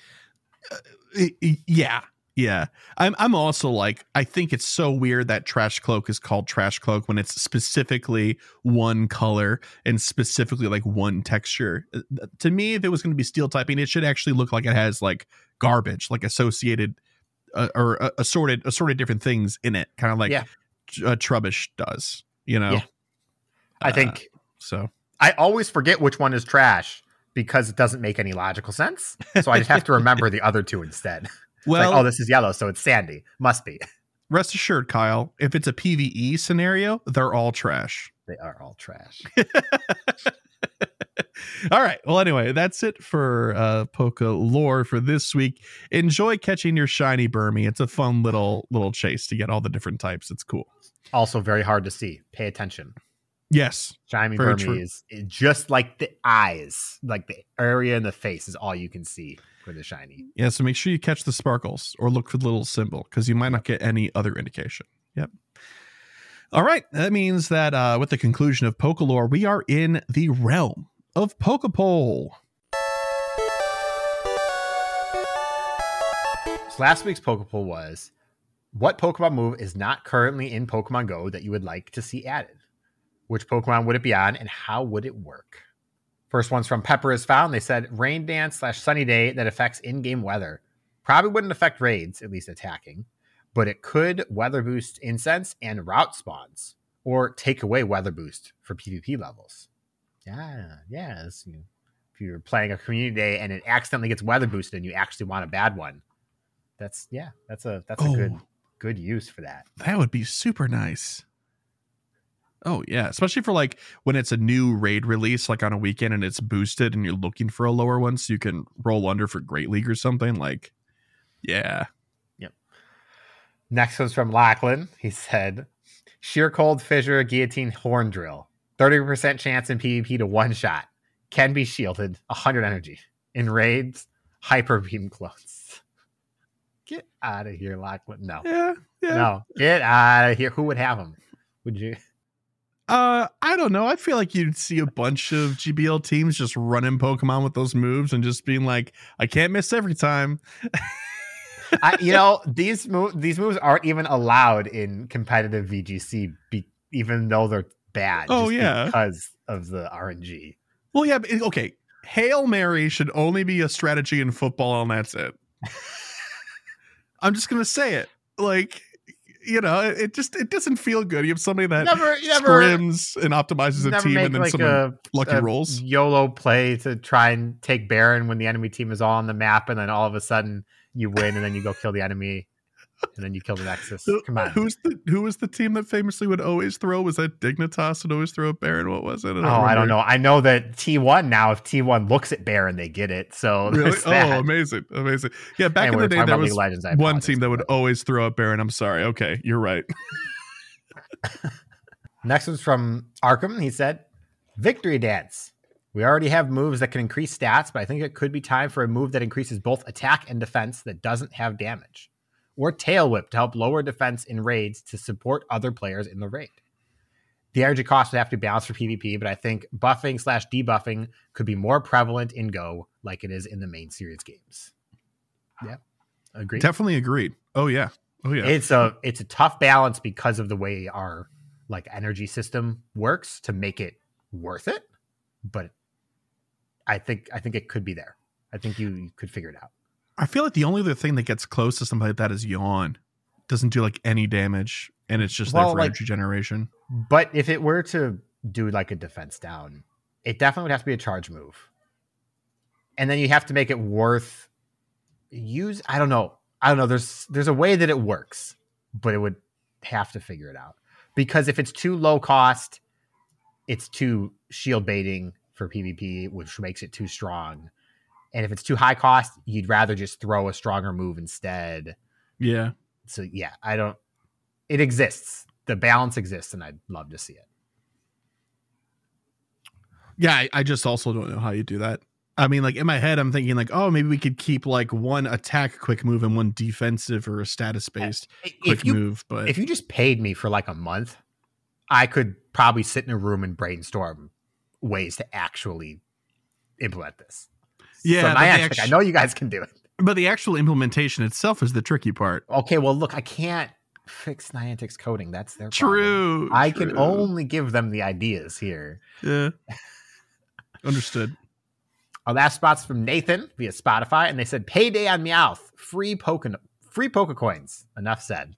Yeah. I'm also like, I think it's so weird that Trash Cloak is called Trash Cloak when it's specifically one color and specifically like one texture. To me, if it was going to be steel typing, it should actually look like it has like garbage, like associated or assorted different things in it, kind of like Trubbish does, you know? Yeah. I think so. I always forget which one is trash because it doesn't make any logical sense. So I just have to remember the other two instead. Well, like, this is yellow, so it's sandy. Must be. Rest assured, Kyle, if it's a PvE scenario, they're all trash. They are all trash. All right. Well, anyway, that's it for Poke Lore for this week. Enjoy catching your shiny Burmy. It's a fun little chase to get all the different types. It's cool. Also very hard to see. Pay attention. Yes. Shiny Burmy is just like the eyes, like the area in the face is all you can see for the shiny. Yeah, so make sure you catch the sparkles or look for the little symbol because you might not get any other indication. Yep. All right. That means that with the conclusion of Pokelore, we are in the realm of Pokepole. So last week's Pokepole was, what Pokemon move is not currently in Pokemon Go that you would like to see added? Which Pokemon would it be on, and how would it work? First one's from Pepper is Found. They said, Rain Dance / Sunny Day that affects in-game weather. Probably wouldn't affect raids, at least attacking, but it could weather boost incense and route spawns, or take away weather boost for PvP levels. Yeah. If you're playing a community day and it accidentally gets weather boosted and you actually want a bad one, that's a good use for that. That would be super nice. Oh yeah, especially for like when it's a new raid release, like on a weekend and it's boosted and you're looking for a lower one so you can roll under for Great League or something. Like, yeah. Yep. Next one's from Lachlan. He said, Sheer Cold Fissure Guillotine Horn Drill. 30% chance in PvP to one shot. Can be shielded. 100 energy. In raids, Hyper Beam clones. Get out of here, Lachlan. No. Yeah. No. Get out of here. Who would have them? Would you? I don't know. I feel like you'd see a bunch of GBL teams just running Pokemon with those moves and just being like, I can't miss every time. These moves aren't even allowed in competitive VGC, even though they're bad. Oh, yeah. Because of the RNG. Well, yeah. Okay. Hail Mary should only be a strategy in football, and that's it. I'm just going to say it. Like, it doesn't feel good. You have somebody that scrims and optimizes a team and then someone lucky rolls. YOLO play to try and take Baron when the enemy team is all on the map, and then all of a sudden you win and then you go kill the enemy and then you kill the Nexus. Who- Come on. Who was the team that famously would always throw? Was that Dignitas would always throw a Baron? What was it? I don't know. I know that T1 now, if T1 looks at Baron, they get it. So Really? there's that. Oh, amazing. Yeah, back And in we the were day, talking there about League was of Legends, I one apologize team that for would always throw up Baron. I'm sorry. Okay, you're right. Next one's from Arkham. He said, Victory Dance. We already have moves that can increase stats, but I think it could be time for a move that increases both attack and defense that doesn't have damage. Or Tail Whip to help lower defense in raids to support other players in the raid. The energy cost would have to be balanced for PvP, but I think buffing/debuffing could be more prevalent in Go like it is in the main series games. Yeah, agreed. Definitely agreed. Oh yeah. It's a tough balance because of the way our like energy system works to make it worth it, but I think it could be there. I think you could figure it out. I feel like the only other thing that gets close to something like that is Yawn. Doesn't do like any damage, and it's just there for energy generation. But if it were to do like a defense down, it definitely would have to be a charge move. And then you have to make it worth use. I don't know. There's a way that it works, but it would have to figure it out. Because if it's too low cost, it's too shield baiting for PvP, which makes it too strong. And if it's too high cost, you'd rather just throw a stronger move instead. Yeah. So yeah, it exists. The balance exists, and I'd love to see it. Yeah, I just also don't know how you do that. I mean, like in my head, I'm thinking like, oh, maybe we could keep like one attack quick move and one defensive or a status based quick move. But if you just paid me for like a month, I could probably sit in a room and brainstorm ways to actually implement this. Yeah, so Niantic, I know you guys can do it. But the actual implementation itself is the tricky part. Okay, well, look, I can't fix Niantic's coding. That's their problem. I can only give them the ideas here. Yeah. Understood. Our last spot's from Nathan via Spotify, and they said, Payday on Meowth. Free Poke coins. Enough said.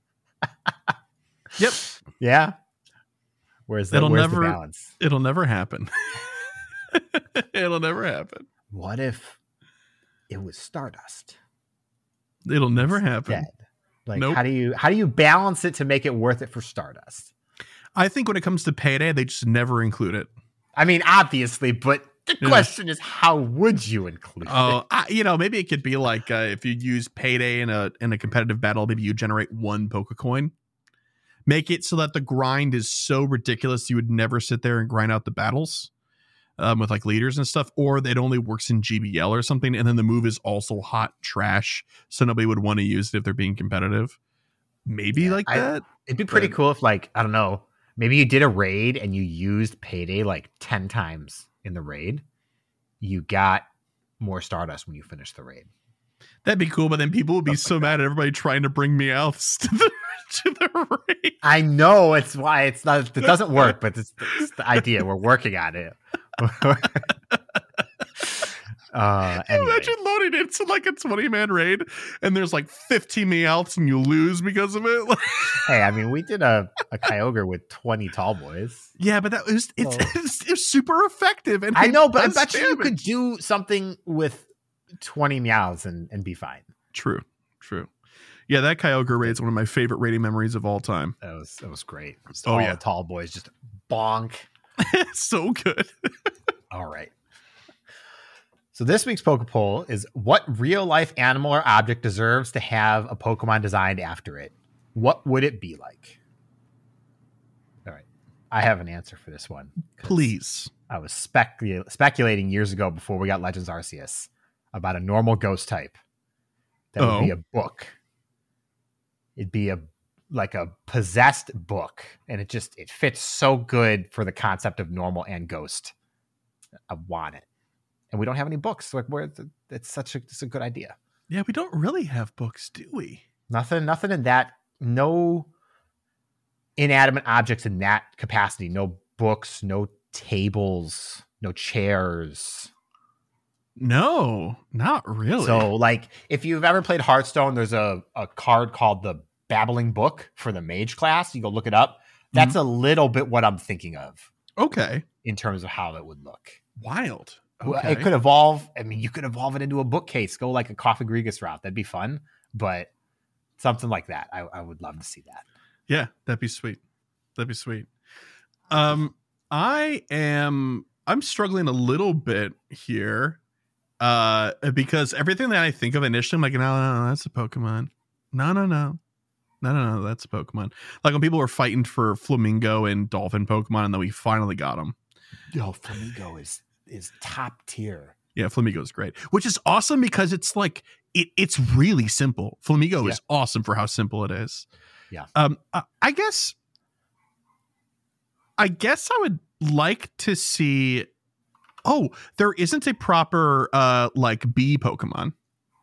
Yep. Yeah. Where's the balance? It'll never happen. It'll never happen. What if it was Stardust? It'll never happen. Dead. Like, nope. how do you balance it to make it worth it for Stardust? I think when it comes to Payday, they just never include it. I mean, obviously, but the question is, how would you include it? Maybe it could be like if you use Payday in a competitive battle, maybe you generate one Pokecoin. Make it so that the grind is so ridiculous you would never sit there and grind out the battles with like leaders and stuff, or it only works in GBL or something, and then the move is also hot trash, so nobody would want to use it if they're being competitive. Maybe that. It'd be pretty cool if, like, I don't know, maybe you did a raid and you used Payday like 10 times in the raid. You got more Stardust when you finish the raid. That'd be cool, but then people would be so mad at everybody trying to bring Meowths to the raid. I know, it's why it doesn't work, but it's the idea. We're working on it. Anyway. Imagine loading into like a 20-man raid and there's like 15 Meowths and you lose because of it. Hey, I mean, we did a Kyogre with 20 tall boys. Yeah, but it's super effective. And I know, but I bet you could do something with 20 Meows and be fine. True. Yeah, that Kyogre raid is one of my favorite raiding memories of all time. That was great. All the tall boys just bonk. So good. All right. So this week's Poke Poll is, what real life animal or object deserves to have a Pokemon designed after it? What would it be like? All right. I have an answer for this one. Please. I was speculating years ago before we got Legends Arceus about a normal ghost type. That would be a book. It'd be a possessed book. And it fits so good for the concept of normal and ghost. I want it. And we don't have any books. Like, it's a good idea. Yeah, we don't really have books, do we? Nothing in that. No inanimate objects in that capacity. No books, no tables, no chairs. No, not really. So, like, if you've ever played Hearthstone, there's a card called the Babbling Book for the Mage class. You go look it up. That's a little bit what I'm thinking of. Okay. In terms of how it would look. Wild. Okay. Well, it could evolve. I mean, you could evolve it into a bookcase. Go like a Coffee Grigus route. That'd be fun. But something like that. I would love to see that. Yeah, that'd be sweet. I'm struggling a little bit here because everything that I think of initially, I'm like, no, that's a Pokemon. No, that's a Pokemon. Like when people were fighting for Flamingo and Dolphin Pokemon, and then we finally got them. Yo, Flamingo is top tier. Yeah, Flamingo is great, which is awesome because it's like it's really simple. Flamingo is awesome for how simple it is. Yeah. I guess I would like to see. Oh, there isn't a proper like bee Pokemon.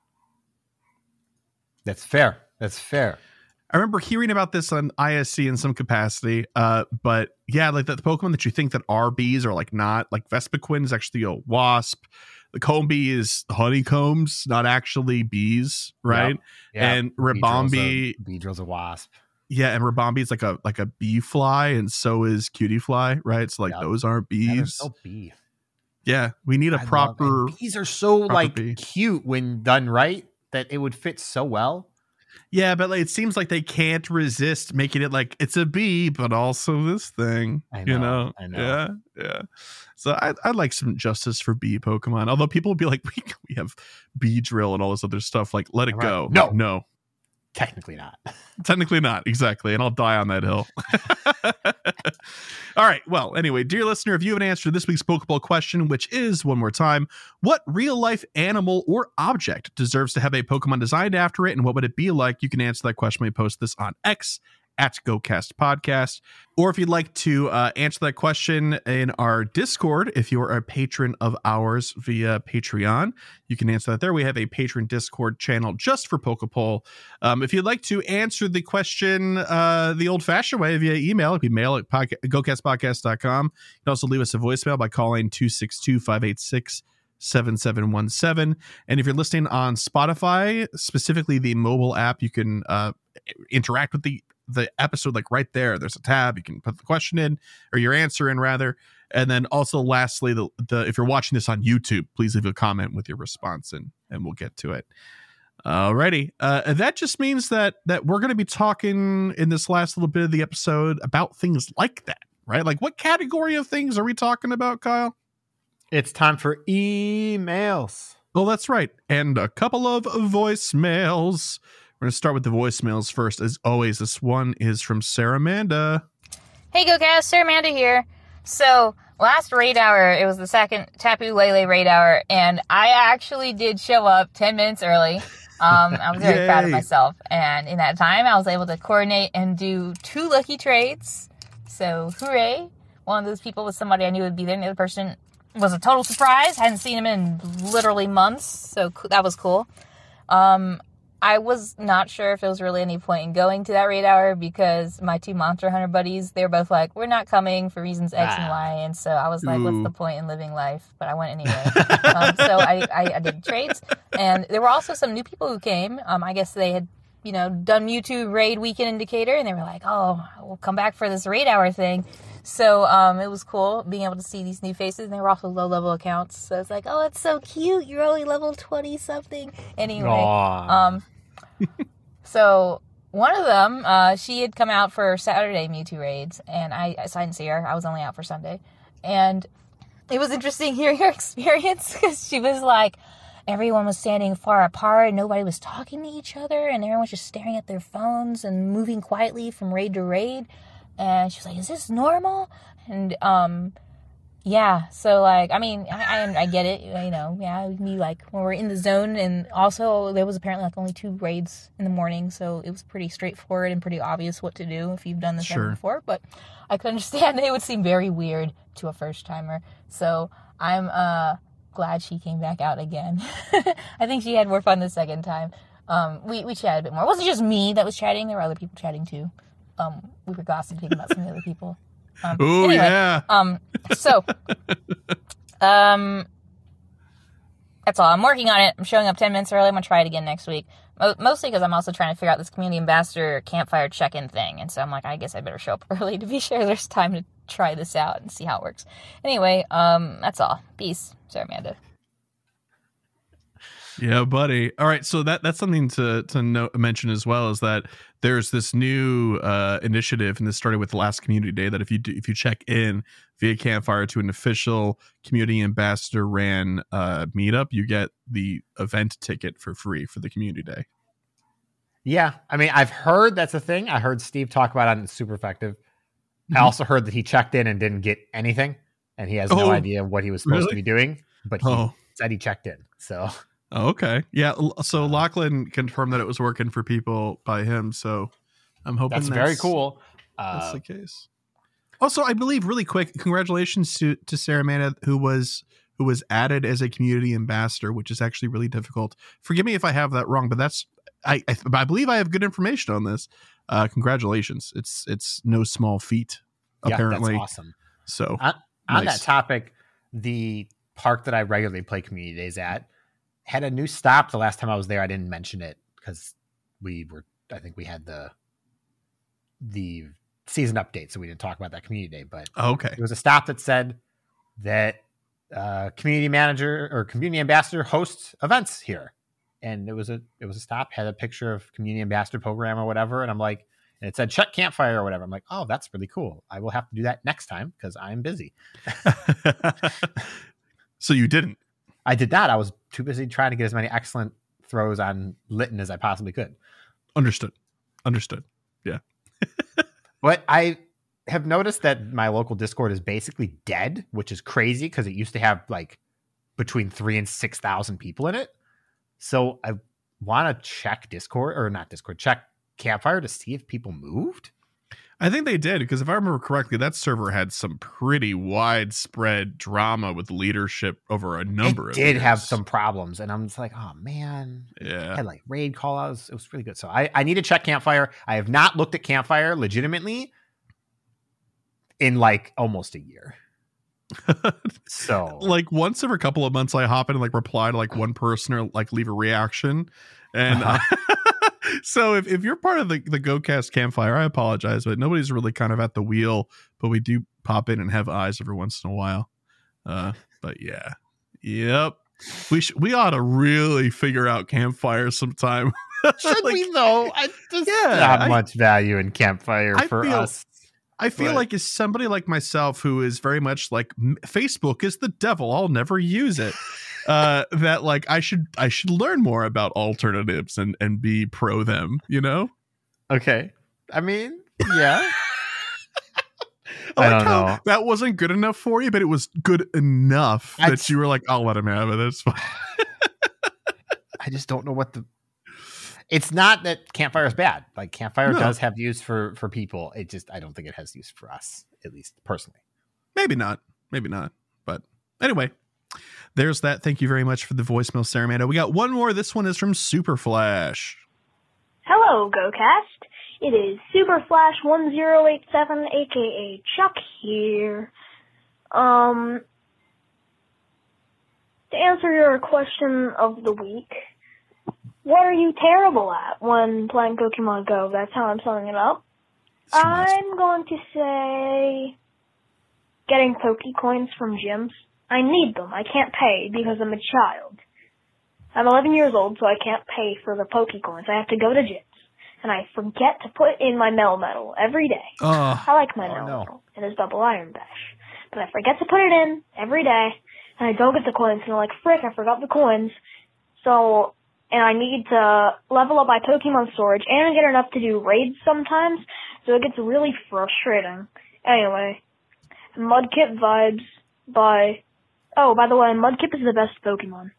That's fair. I remember hearing about this on ISC in some capacity. But yeah, like the Pokemon that you think that are bees are like not. Like Vespiquen is actually a wasp. The Combee is honeycombs, not actually bees, right? Yep. And Ribombee, Beedrill's a wasp. Yeah, and Ribombee is like a bee fly, and so is Cutie Fly, right? So like those aren't bees. No bee. Yeah, we need a proper. Bees are so like bee. cute when done right that it would fit so well. Yeah, but like, it seems like they can't resist making it like it's a bee, but also this thing. I know. Yeah. So I'd like some justice for bee Pokemon. Although people would be like, we have Beedrill and all this other stuff. Like, let it go. No. Technically not. Technically not. Exactly. And I'll die on that hill. All right. Well, anyway, dear listener, if you have an answer to this week's Pokeball question, which is, one more time, what real life animal or object deserves to have a Pokemon designed after it, and what would it be like? You can answer that question when we post this on X at GoCast Podcast. Or if you'd like to answer that question in our Discord, if you're a patron of ours via Patreon, you can answer that there. We have a patron Discord channel just for Pokepole. If you'd like to answer the question the old-fashioned way via email, if you mail at gocastpodcast.com, you can also leave us a voicemail by calling 262-586-7717. And if you're listening on Spotify, specifically the mobile app, you can interact with the episode like right there. There's a tab you can put the question in, or your answer in rather. And then also lastly, the if you're watching this on YouTube, please leave a comment with your response and we'll get to it. Alrighty. That just means that we're going to be talking in this last little bit of the episode about things like that, right? Like what category of things are we talking about, Kyle? It's time for emails. Oh, that's right. And a couple of voicemails. We're going to start with the voicemails first. As always, this one is from Sarah Amanda. Hey, GoCast, Sarah Amanda here. So, last raid hour, it was the second Tapu Lele raid hour, and I actually did show up 10 minutes early. I was very proud of myself. And in that time, I was able to coordinate and do 2 lucky trades. So, hooray. One of those people was somebody I knew would be there, and the other person was a total surprise. Hadn't seen him in literally months, so that was cool. I was not sure if there was really any point in going to that raid hour because my 2 Monster Hunter buddies, they were both like, we're not coming for reasons X and Y. And so I was like, what's the point in living life? But I went anyway. So I did trades. And there were also some new people who came. I guess they had, done Mewtwo raid weekend indicator. And they were like, oh, we'll come back for this raid hour thing. So it was cool being able to see these new faces. And they were also low-level accounts. So it's like, oh, it's so cute. You're only level 20-something. Anyway. So one of them, she had come out for Saturday Mewtwo raids. And I didn't see her. I was only out for Sunday. And it was interesting hearing her experience because she was like, everyone was standing far apart. And nobody was talking to each other. And everyone was just staring at their phones and moving quietly from raid to raid. And she was like, is this normal? And, yeah, so, like, I mean, I get it, yeah, me, like, when we're in the zone, and also, there was apparently, like, only 2 raids in the morning, so it was pretty straightforward and pretty obvious what to do if you've done this ever before, but I could understand it would seem very weird to a first-timer, so I'm, glad she came back out again. I think she had more fun the second time. We chatted a bit more. It wasn't just me that was chatting, there were other people chatting, too. We were gossiping about some of the other people. Anyway, yeah. So, that's all. I'm working on it. I'm showing up 10 minutes early. I'm going to try it again next week. Mostly because I'm also trying to figure out this community ambassador campfire check-in thing. And so I'm like, I guess I better show up early to be sure there's time to try this out and see how it works. Anyway, that's all. Peace. Sarah Amanda. Yeah, buddy. All right, so that's something to mention as well, is that there's this new initiative, and this started with the last community day, that if you check in via Campfire to an official community ambassador ran meetup, you get the event ticket for free for the community day. Yeah, I mean, I've heard that's a thing. I heard Steve talk about it, and it's super effective. I also heard that he checked in and didn't get anything, and he has no idea what he was supposed to be doing, but he said he checked in. So. Oh, okay. Yeah. So Lachlan confirmed that it was working for people by him. So I'm hoping that's very cool. That's the case. Also, I believe, really quick, congratulations to Sarah Amanda, who was added as a community ambassador, which is actually really difficult. Forgive me if I have that wrong, but I believe I have good information on this. Congratulations. It's no small feat, apparently. That's awesome. So on that topic, the park that I regularly play community days at had a new stop. The last time I was there, I didn't mention it because I think we had the season update, so we didn't talk about that community day. But okay, it was a stop that said that community manager or community ambassador hosts events here, and it was a stop, had a picture of community ambassador program or whatever, and I'm like, and it said check Campfire or whatever. I'm like, oh, that's really cool. I will have to do that next time because I'm busy. So you didn't. I did not. I was too busy trying to get as many excellent throws on Lytton as I possibly could. Understood. Yeah. But I have noticed that my local Discord is basically dead, which is crazy because it used to have like between 3,000 and 6,000 people in it. So I want to check check Campfire to see if people moved. I think they did, because if I remember correctly, that server had some pretty widespread drama with leadership over a number of years. It did have some problems, and I'm just like, oh man. Yeah. I had like raid call outs. It was really good. So I need to check Campfire. I have not looked at Campfire legitimately in like almost a year. So like once every couple of months I hop in and like reply to like one person or like leave a reaction. And so if you're part of the GoCast Campfire, I apologize, but nobody's really kind of at the wheel, but we do pop in and have eyes every once in a while. But yeah. Yep. We ought to really figure out Campfire sometime. Should like, we though? I just not much value in Campfire for us. I feel like as somebody like myself who is very much like Facebook is the devil, I'll never use it. That like I should learn more about alternatives and be pro them, you know? Okay. I mean, yeah. I don't know. That wasn't good enough for you, but it was good enough that you were like, I'll let him have it. That's fine. I just don't know what it's not that Campfire is bad. Like Campfire does have use for people. It just, I don't think it has use for us, at least personally. Maybe not. But anyway, there's that. Thank you very much for the voicemail, Sarah Amanda. We got one more. This one is from Super Flash. Hello, GoCast. It is Super Flash 1087, aka Chuck here. To answer your question of the week, what are you terrible at when playing Pokemon Go? That's how I'm summing it up. I'm going to say getting Pokecoins from gyms. I need them. I can't pay because I'm a child. I'm 11 years old, so I can't pay for the Pokecoins. I have to go to gyms. And I forget to put in my Melmetal every day. I like my Melmetal. It is double Iron Bash. But I forget to put it in every day, and I don't get the coins. And I'm like, frick, I forgot the coins. So, and I need to level up my Pokemon storage and get enough to do raids sometimes. So it gets really frustrating. Anyway, Mudkip vibes by... Oh, by the way, Mudkip is the best Pokemon.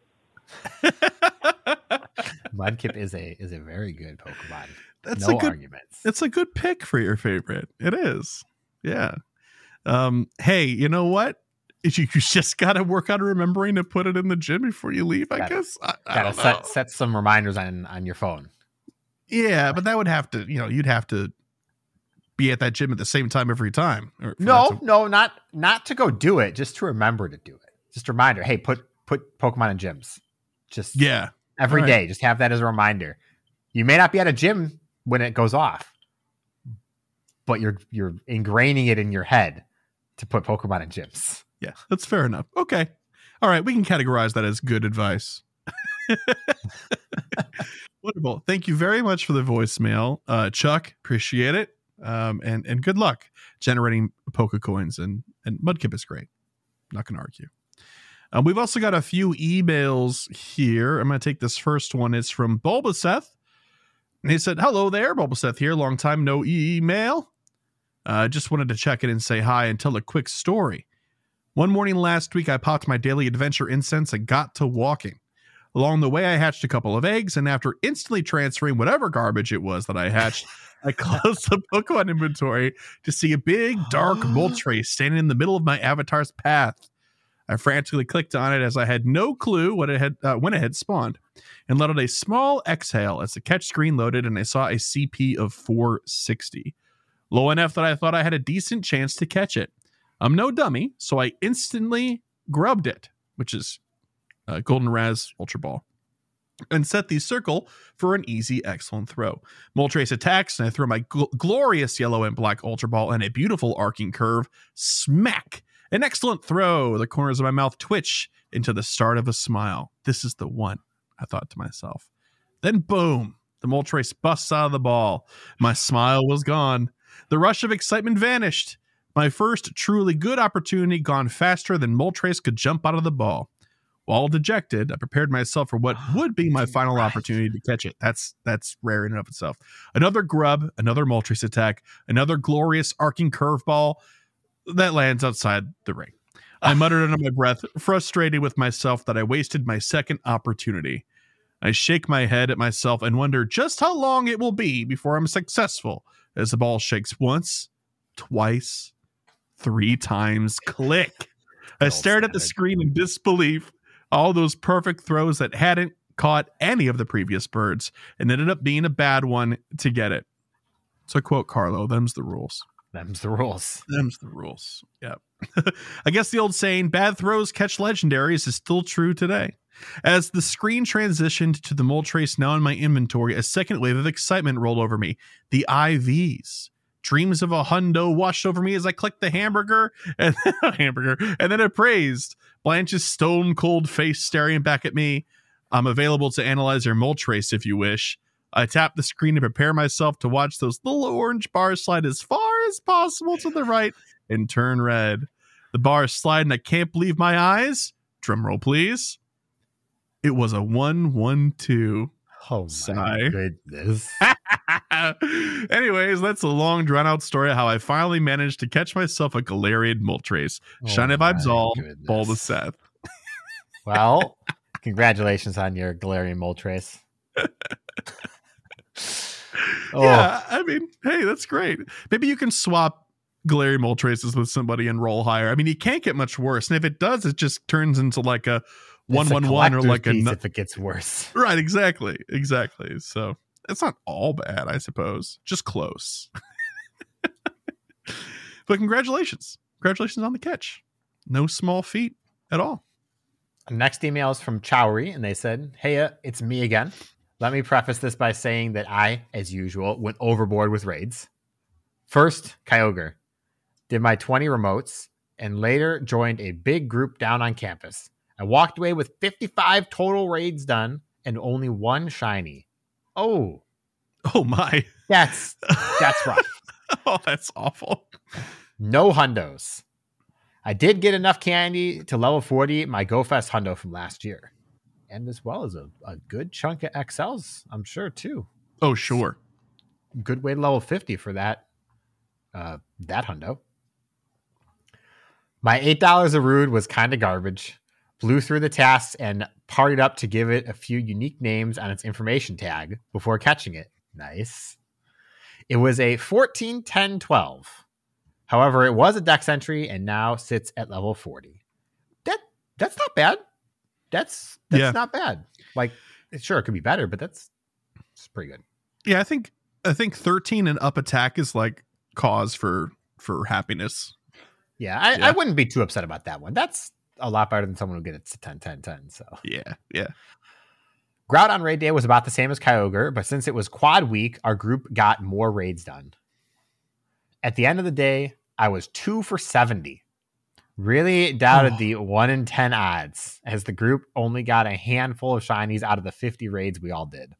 Mudkip is a very good Pokemon. That's no arguments. It's a good pick for your favorite. It is. Yeah. Hey, you know what? You just got to work on remembering to put it in the gym before you leave, I guess. I don't know. Set some reminders on your phone. Yeah, but that would have to, you'd have to be at that gym at the same time every time. No, not to go do it, just to remember to do it. Just a reminder. Hey, put Pokemon in gyms. Just every day. Just have that as a reminder. You may not be at a gym when it goes off, but you're ingraining it in your head to put Pokemon in gyms. Yeah, that's fair enough. Okay. All right, we can categorize that as good advice. Wonderful. Thank you very much for the voicemail, Chuck. Appreciate it. And good luck generating Poke coins. And Mudkip is great. Not going to argue. We've also got a few emails here. I'm going to take this first one. It's from Bulbaseth. And he said, hello there, Bulbaseth here. Long time no email. Just wanted to check in and say hi and tell a quick story. One morning last week, I popped my daily adventure incense and got to walking. Along the way, I hatched a couple of eggs, and after instantly transferring whatever garbage it was that I hatched, I closed the Pokemon inventory to see a big, dark Moltres standing in the middle of my avatar's path. I frantically clicked on it as I had no clue what it had when it had spawned, and let out a small exhale as the catch screen loaded, and I saw a CP of 460. Low enough that I thought I had a decent chance to catch it. I'm no dummy, so I instantly grubbed it, which is Golden Raz Ultra Ball, and set the circle for an easy, excellent throw. Moltres attacks, and I throw my glorious yellow and black Ultra Ball and a beautiful arcing curve. Smack! An excellent throw. The corners of my mouth twitch into the start of a smile. This is the one, I thought to myself. Then boom, the Moltres busts out of the ball. My smile was gone. The rush of excitement vanished. My first truly good opportunity gone faster than Moltres could jump out of the ball. While dejected, I prepared myself for what would be my final opportunity to catch it. That's rare in and of itself. Another grub, another Moltres attack, another glorious arcing curveball that lands outside the ring. I muttered under my breath, frustrated with myself that I wasted my second opportunity. I shake my head at myself and wonder just how long it will be before I'm successful as the ball shakes once, twice, 3 times. Click. I stared at the screen in disbelief. All those perfect throws that hadn't caught any of the previous birds and ended up being a bad one to get it. So quote Carlo, them's the rules. Them's the rules. Them's the rules. Yeah. I guess the old saying, bad throws catch legendaries, is still true today. As the screen transitioned to the Moltres now in my inventory, a second wave of excitement rolled over me. The IVs. Dreams of a hundo washed over me as I clicked the hamburger, and then it praised. Blanche's stone cold face staring back at me. I'm available to analyze your Moltres if you wish. I tap the screen to prepare myself to watch those little orange bars slide as far as possible to the right and turn red. The bars slide and I can't believe my eyes. Drum roll, please. It was a 1-1-2. Oh my goodness. Anyways, that's a long drawn out story of how I finally managed to catch myself a Galarian Moltres. Shiny vibes all, Bulbaseth. Well, congratulations on your Galarian Moltres. Yeah, I mean, hey, that's great. Maybe you can swap Galarian Moltres with somebody and roll higher. I mean, you can't get much worse. And if it does, it just turns into like a 1-1-1 or like if it gets worse. Right, exactly. So it's not all bad, I suppose. Just close. But congratulations. Congratulations on the catch. No small feat at all. Next email is from Chowry, and they said, hey, it's me again. Let me preface this by saying that I, as usual, went overboard with raids. First, Kyogre. Did my 20 remotes, and later joined a big group down on campus. I walked away with 55 total raids done and only 1 shiny. Oh my. That's rough. Oh, that's awful. No hundos. I did get enough candy to level 40 my GoFest hundo from last year. And as well as a good chunk of XLs, I'm sure, too. Oh, sure. Good way to level 50 for that hundo. My $8 a Rude was kind of garbage. Blew through the tasks and partied up to give it a few unique names on its information tag before catching it. Nice. It was a 14-10-12. However, it was a dex entry and now sits at level 40. That's not bad. That's not bad. Like, sure, it could be better, but it's pretty good. Yeah, I think 13 and up attack is like cause for happiness. Yeah, I wouldn't be too upset about that one. That's a lot better than someone who get it to 10-10-10. So yeah. Grout on raid day was about the same as Kyogre, but since it was quad week, our group got more raids done. At the end of the day, I was 2 for 70. Really doubted the 1 in 10 odds, as the group only got a handful of shinies out of the 50 raids we all did.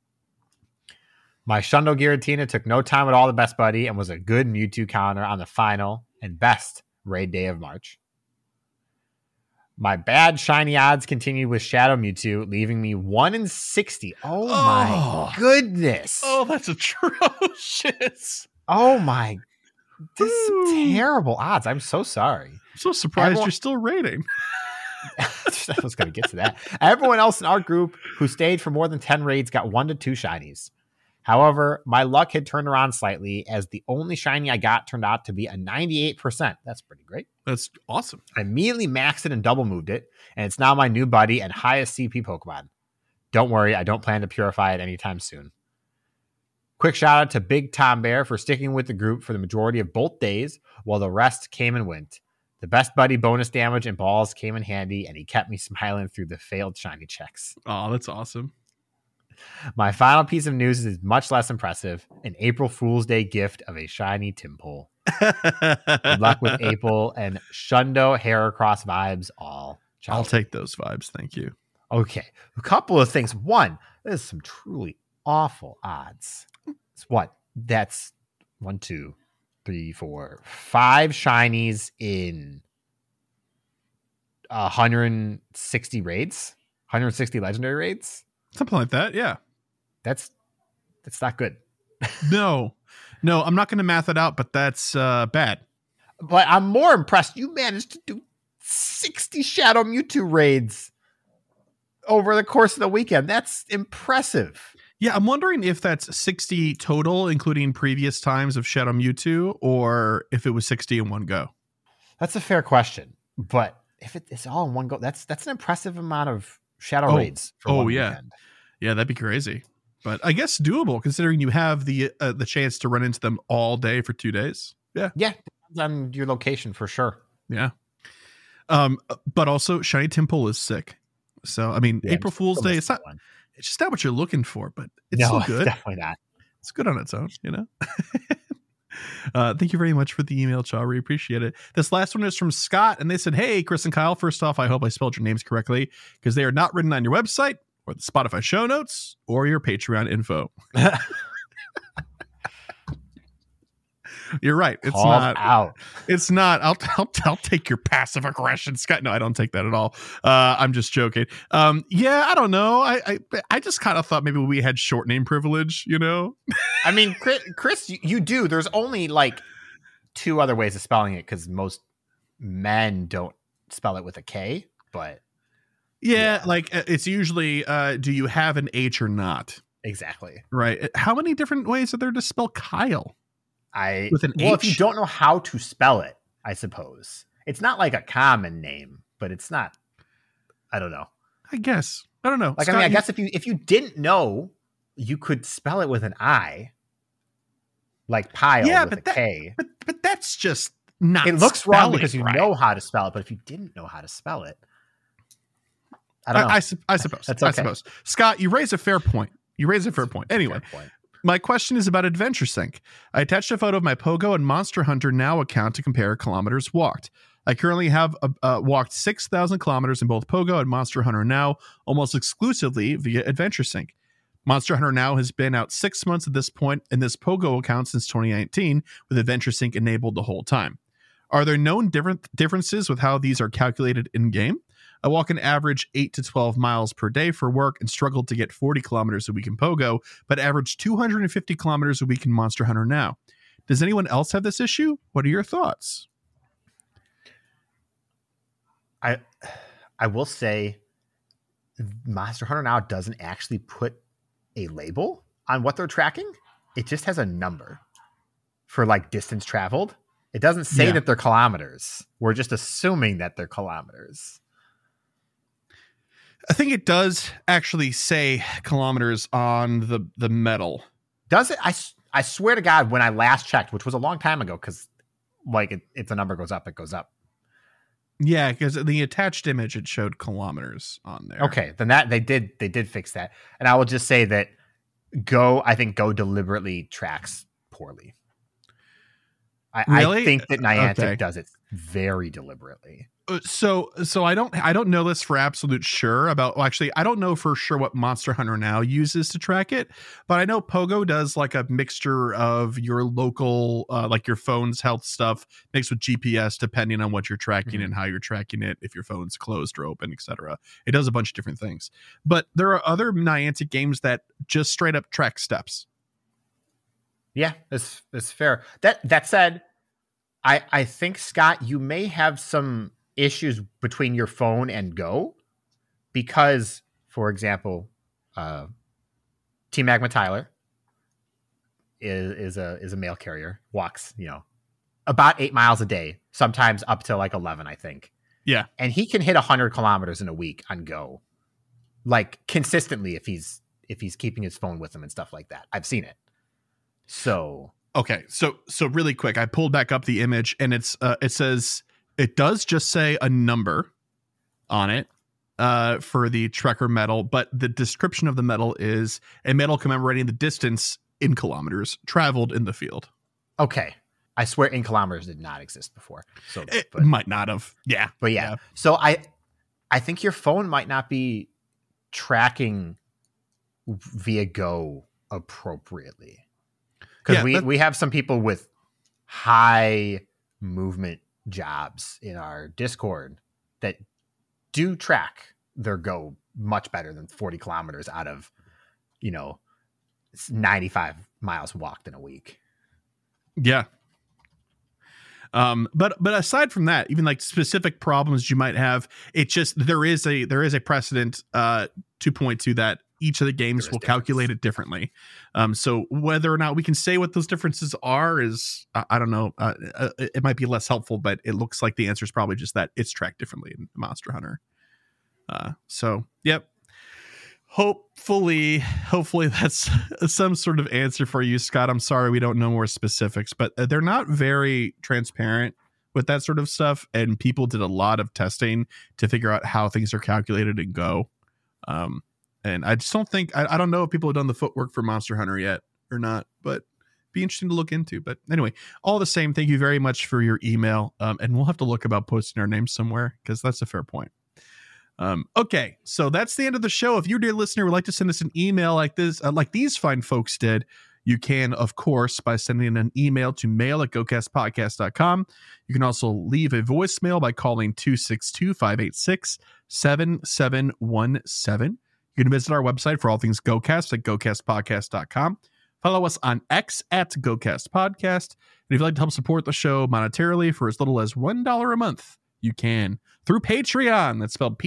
My Shundo Giratina took no time at all to Best Buddy and was a good Mewtwo counter on the final and best raid day of March. My bad shiny odds continued with Shadow Mewtwo, leaving me 1 in 60. Oh my goodness. Oh, that's atrocious. Oh my. This is some terrible odds. I'm so sorry. I'm so surprised you're still rating. I was going to get to that. Everyone else in our group who stayed for more than 10 raids got 1 to 2 shinies. However, my luck had turned around slightly, as the only shiny I got turned out to be a 98%. That's pretty great. That's awesome. I immediately maxed it and double moved it, and it's now my new buddy and highest CP Pokemon. Don't worry, I don't plan to purify it anytime soon. Quick shout out to Big Tom Bear for sticking with the group for the majority of both days, while the rest came and went. The Best Buddy bonus damage and balls came in handy, and he kept me smiling through the failed shiny checks. Oh, that's awesome. My final piece of news is much less impressive: an April Fool's Day gift of a shiny Tympole. Good luck with April and Shundo Heracross vibes all. I'll take those vibes. Thank you. Okay. A couple of things. One, there's some truly awful odds. It's what? That's 1, 2, 3, 4, 5 shinies in 160 raids, 160 legendary raids. Something like that. Yeah. That's not good. No, I'm not going to math it out, but that's bad. But I'm more impressed. You managed to do 60 Shadow Mewtwo raids over the course of the weekend. That's impressive. Yeah, I'm wondering if that's 60 total, including previous times of Shadow Mewtwo, or if it was 60 in one go. That's a fair question. But if it's all in one go, that's an impressive amount of Shadow raids. For one weekend. Yeah, that'd be crazy. But I guess doable, considering you have the chance to run into them all day for 2 days. Yeah. Yeah, depends on your location for sure. Yeah. But also, shiny Tympole is sick. So, I mean, April Fool's Day, it's just not what you're looking for, but it's still good. Definitely not. It's good on its own, you know? Thank you very much for the email, Chaw. We appreciate it. This last one is from Scott, and they said, "Hey, Chris and Kyle, first off, I hope I spelled your names correctly, because they are not written on your website or the Spotify show notes or your Patreon info." You're right. It's not out. It's not. I'll take your passive aggression, Scott. No, I don't take that at all. I'm just joking. Yeah, I don't know. I just kind of thought maybe we had short name privilege, you know? I mean, Chris, you do. There's only like 2 other ways of spelling it, because most men don't spell it with a K, but yeah. Like it's usually, do you have an H or not? Exactly. Right. How many different ways are there to spell Kyle? With an H? If you don't know how to spell it, I suppose. It's not like a common name, but it's not, I don't know. I guess. I don't know. Like, Scott, I guess if you didn't know, you could spell it with an I. Like pile with a K. But that's just not. It looks wrong because you right. know how to spell it, but if you didn't know how to spell it, I don't know. I suppose. That's okay. I suppose. Scott, you raise a fair point. Anyway. My question is about Adventure Sync. I attached a photo of my Pogo and Monster Hunter Now account to compare kilometers walked. I currently have walked 6,000 kilometers in both Pogo and Monster Hunter Now, almost exclusively via Adventure Sync. Monster Hunter Now has been out 6 months at this point, and this Pogo account since 2019, with Adventure Sync enabled the whole time. Are there known differences with how these are calculated in-game? I walk an average 8 to 12 miles per day for work and struggled to get 40 kilometers a week in Pogo, but average 250 kilometers a week in Monster Hunter Now. Does anyone else have this issue? What are your thoughts? I will say Monster Hunter Now doesn't actually put a label on what they're tracking. It just has a number for like distance traveled. It doesn't say that they're kilometers. We're just assuming that they're kilometers. I think it does actually say kilometers on the medal. Does it? I swear to God, when I last checked, which was a long time ago, because like if the number goes up, it goes up. Yeah, because the attached image, it showed kilometers on there. Okay, then that they did fix that. And I will just say that I think Go deliberately tracks poorly. Really? I think that Niantic does it. very deliberately. So I don't know this for absolute sure about. Well, actually, I don't know for sure what Monster Hunter Now uses to track it, but I know Pogo does like a mixture of your local, like your phone's health stuff mixed with GPS, depending on what you're tracking and how you're tracking it. If your phone's closed or open, etc. It does a bunch of different things. But there are other Niantic games that just straight up track steps. Yeah, it's fair. That said, I think, Scott, you may have some issues between your phone and Go because, for example, T Magma Tyler is a mail carrier, walks, about 8 miles a day, sometimes up to like 11, I think. Yeah. And he can hit 100 kilometers in a week on Go, like consistently if he's keeping his phone with him and stuff like that. I've seen it. So okay, so really quick, I pulled back up the image and it says it does just say a number on it for the Trekker medal, but the description of the medal is a medal commemorating the distance in kilometers traveled in the field. Okay, I swear in kilometers did not exist before. So it might not have. Yeah, but yeah. So I think your phone might not be tracking via Go appropriately. Because we have some people with high movement jobs in our Discord that do track their Go much better than 40 kilometers out of, 95 miles walked in a week. Yeah. But aside from that, even like specific problems you might have, it just, there is a precedent to point to that each of the games will calculate it differently. So whether or not we can say what those differences are is, I don't know. It might be less helpful, but it looks like the answer is probably just that it's tracked differently in Monster Hunter. So, yep. Hopefully that's some sort of answer for you, Scott. I'm sorry we don't know more specifics, but they're not very transparent with that sort of stuff. And people did a lot of testing to figure out how things are calculated in Go. And I just don't think, I don't know if people have done the footwork for Monster Hunter yet or not, but be interesting to look into. But anyway, all the same, thank you very much for your email. And we'll have to look about posting our names somewhere because that's a fair point. Okay, so that's the end of the show. If you, dear listener, would like to send us an email like this, like these fine folks did, you can, of course, by sending an email to mail@gocastpodcast.com. You can also leave a voicemail by calling 262-586-7717. You can visit our website for all things GoCast at gocastpodcast.com. Follow us on X at GoCast Podcast. And if you'd like to help support the show monetarily for as little as $1 a month, you can through Patreon. That's spelled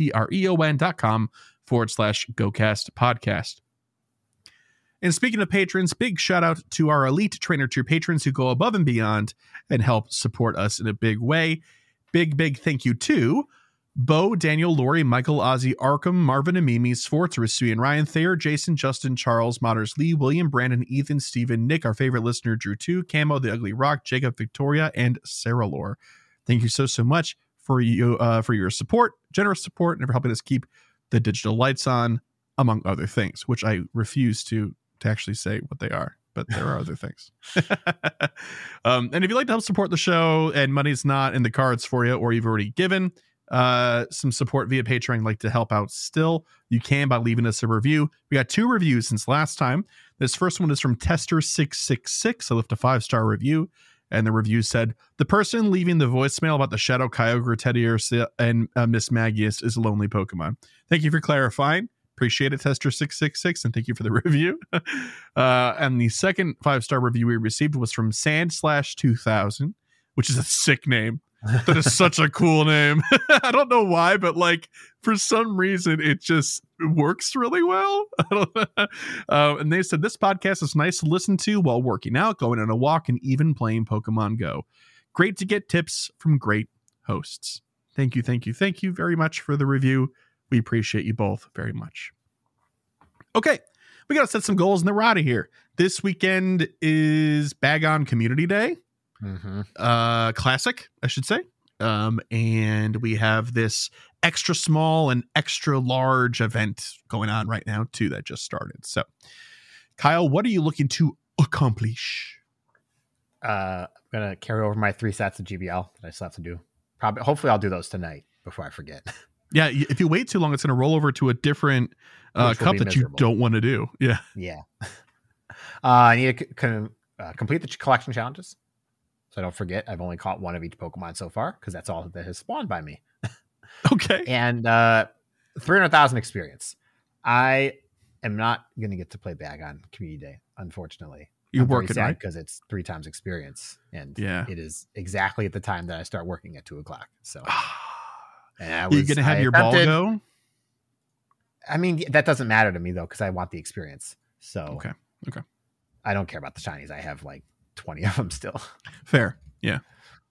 patreon.com/GoCast Podcast. And speaking of patrons, big shout out to our Elite Trainer Tier patrons who go above and beyond and help support us in a big way. Big thank you to Bo, Daniel, Lori, Michael, Ozzy, Arkham, Marvin, Amimi, Swartz, Risui, and Ryan, Thayer, Jason, Justin, Charles, Modders, Lee, William, Brandon, Ethan, Steven, Nick, our favorite listener, Drew 2, Camo, The Ugly Rock, Jacob, Victoria, and Sarah Lore. Thank you so much for your support, generous support, and for helping us keep the digital lights on, among other things, which I refuse to actually say what they are, but there are other things. And if you'd like to help support the show and money's not in the cards for you, or you've already given some support via Patreon, like to help out still, you can by leaving us a review. We got 2 reviews since last time. This first one is from Tester666. I left a 5-star review, and the review said, the person leaving the voicemail about the Shadow Kyogre, Teddiursa, and Miss Magius is a lonely Pokemon. Thank you for clarifying. Appreciate it, Tester666, and thank you for the review. And the second 5-star review we received was from Sand/2000, which is a sick name. That is such a cool name. I don't know why, but like for some reason it just works really well. And they said, this podcast is nice to listen to while working out, going on a walk, and even playing Pokemon Go. Great to get tips from great hosts. Thank you very much for the review. We appreciate you both very much. Okay, we got to set some goals and then we're out of here. This weekend is Bagon Community Day. Classic, I should say. And we have this extra small and extra large event going on right now too that just started. So Kyle, what are you looking to accomplish? gonna carry over my 3 sets of GBL that I still have to do. Hopefully, I'll do those tonight before I forget. Yeah, if you wait too long, it's going to roll over to a different cup that miserable. You don't want to do. Yeah. Yeah. I need to complete the collection challenges. So I don't forget. I've only caught 1 of each Pokemon so far because that's all that has spawned by me. Okay. And 300,000 experience. I am not going to get to play Bag on Community Day, unfortunately. You're working, right? Because it's 3 times experience. And yeah, it is exactly at the time that I start working at 2 o'clock. So... Are you going to have your ball go? I mean, that doesn't matter to me, though, because I want the experience. So okay. I don't care about the shinies. I have like 20 of them still. Fair. Yeah.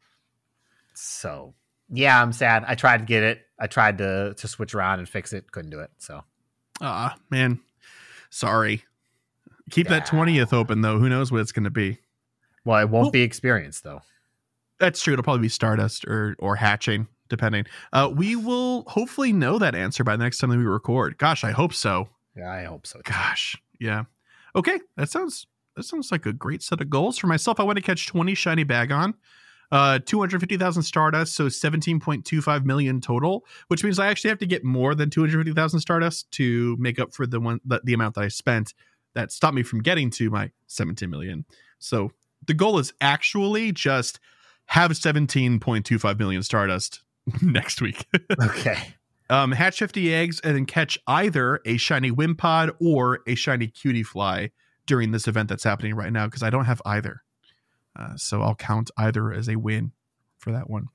So, yeah, I'm sad. I tried to get it. I tried to switch around and fix it. Couldn't do it. So. Man. Sorry. Keep that 20th open, though. Who knows what it's going to be? Well, it won't be experience, though. That's true. It'll probably be Stardust or hatching. Depending. We will hopefully know that answer by the next time that we record. Gosh, I hope so. Yeah, I hope so too. Gosh, yeah. Okay, that sounds like a great set of goals. For myself, I want to catch 20 shiny Bagon, 250,000 Stardust, so 17.25 million total, which means I actually have to get more than 250,000 Stardust to make up for the amount that I spent that stopped me from getting to my 17 million. So the goal is actually just have 17.25 million Stardust next week. Okay. Hatch 50 eggs and then catch either a shiny Wimpod or a shiny Cutie Fly during this event that's happening right now because I don't have either. So I'll count either as a win for that one.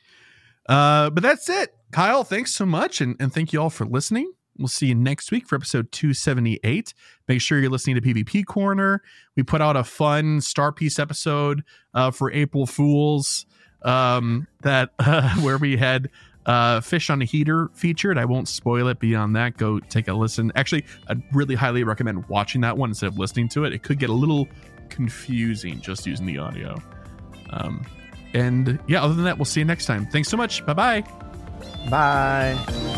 But that's it. Kyle, thanks so much. And thank you all for listening. We'll see you next week for episode 278. Make sure you're listening to PvP Corner. We put out a fun Star Piece episode for April Fools. Where we had Fish on a Heater featured. I won't spoil it beyond that. Go take a listen. Actually, I'd really highly recommend watching that one instead of listening to it. It could get a little confusing just using the audio. And yeah, other than that, we'll see you next time. Thanks so much. Bye-bye. Bye.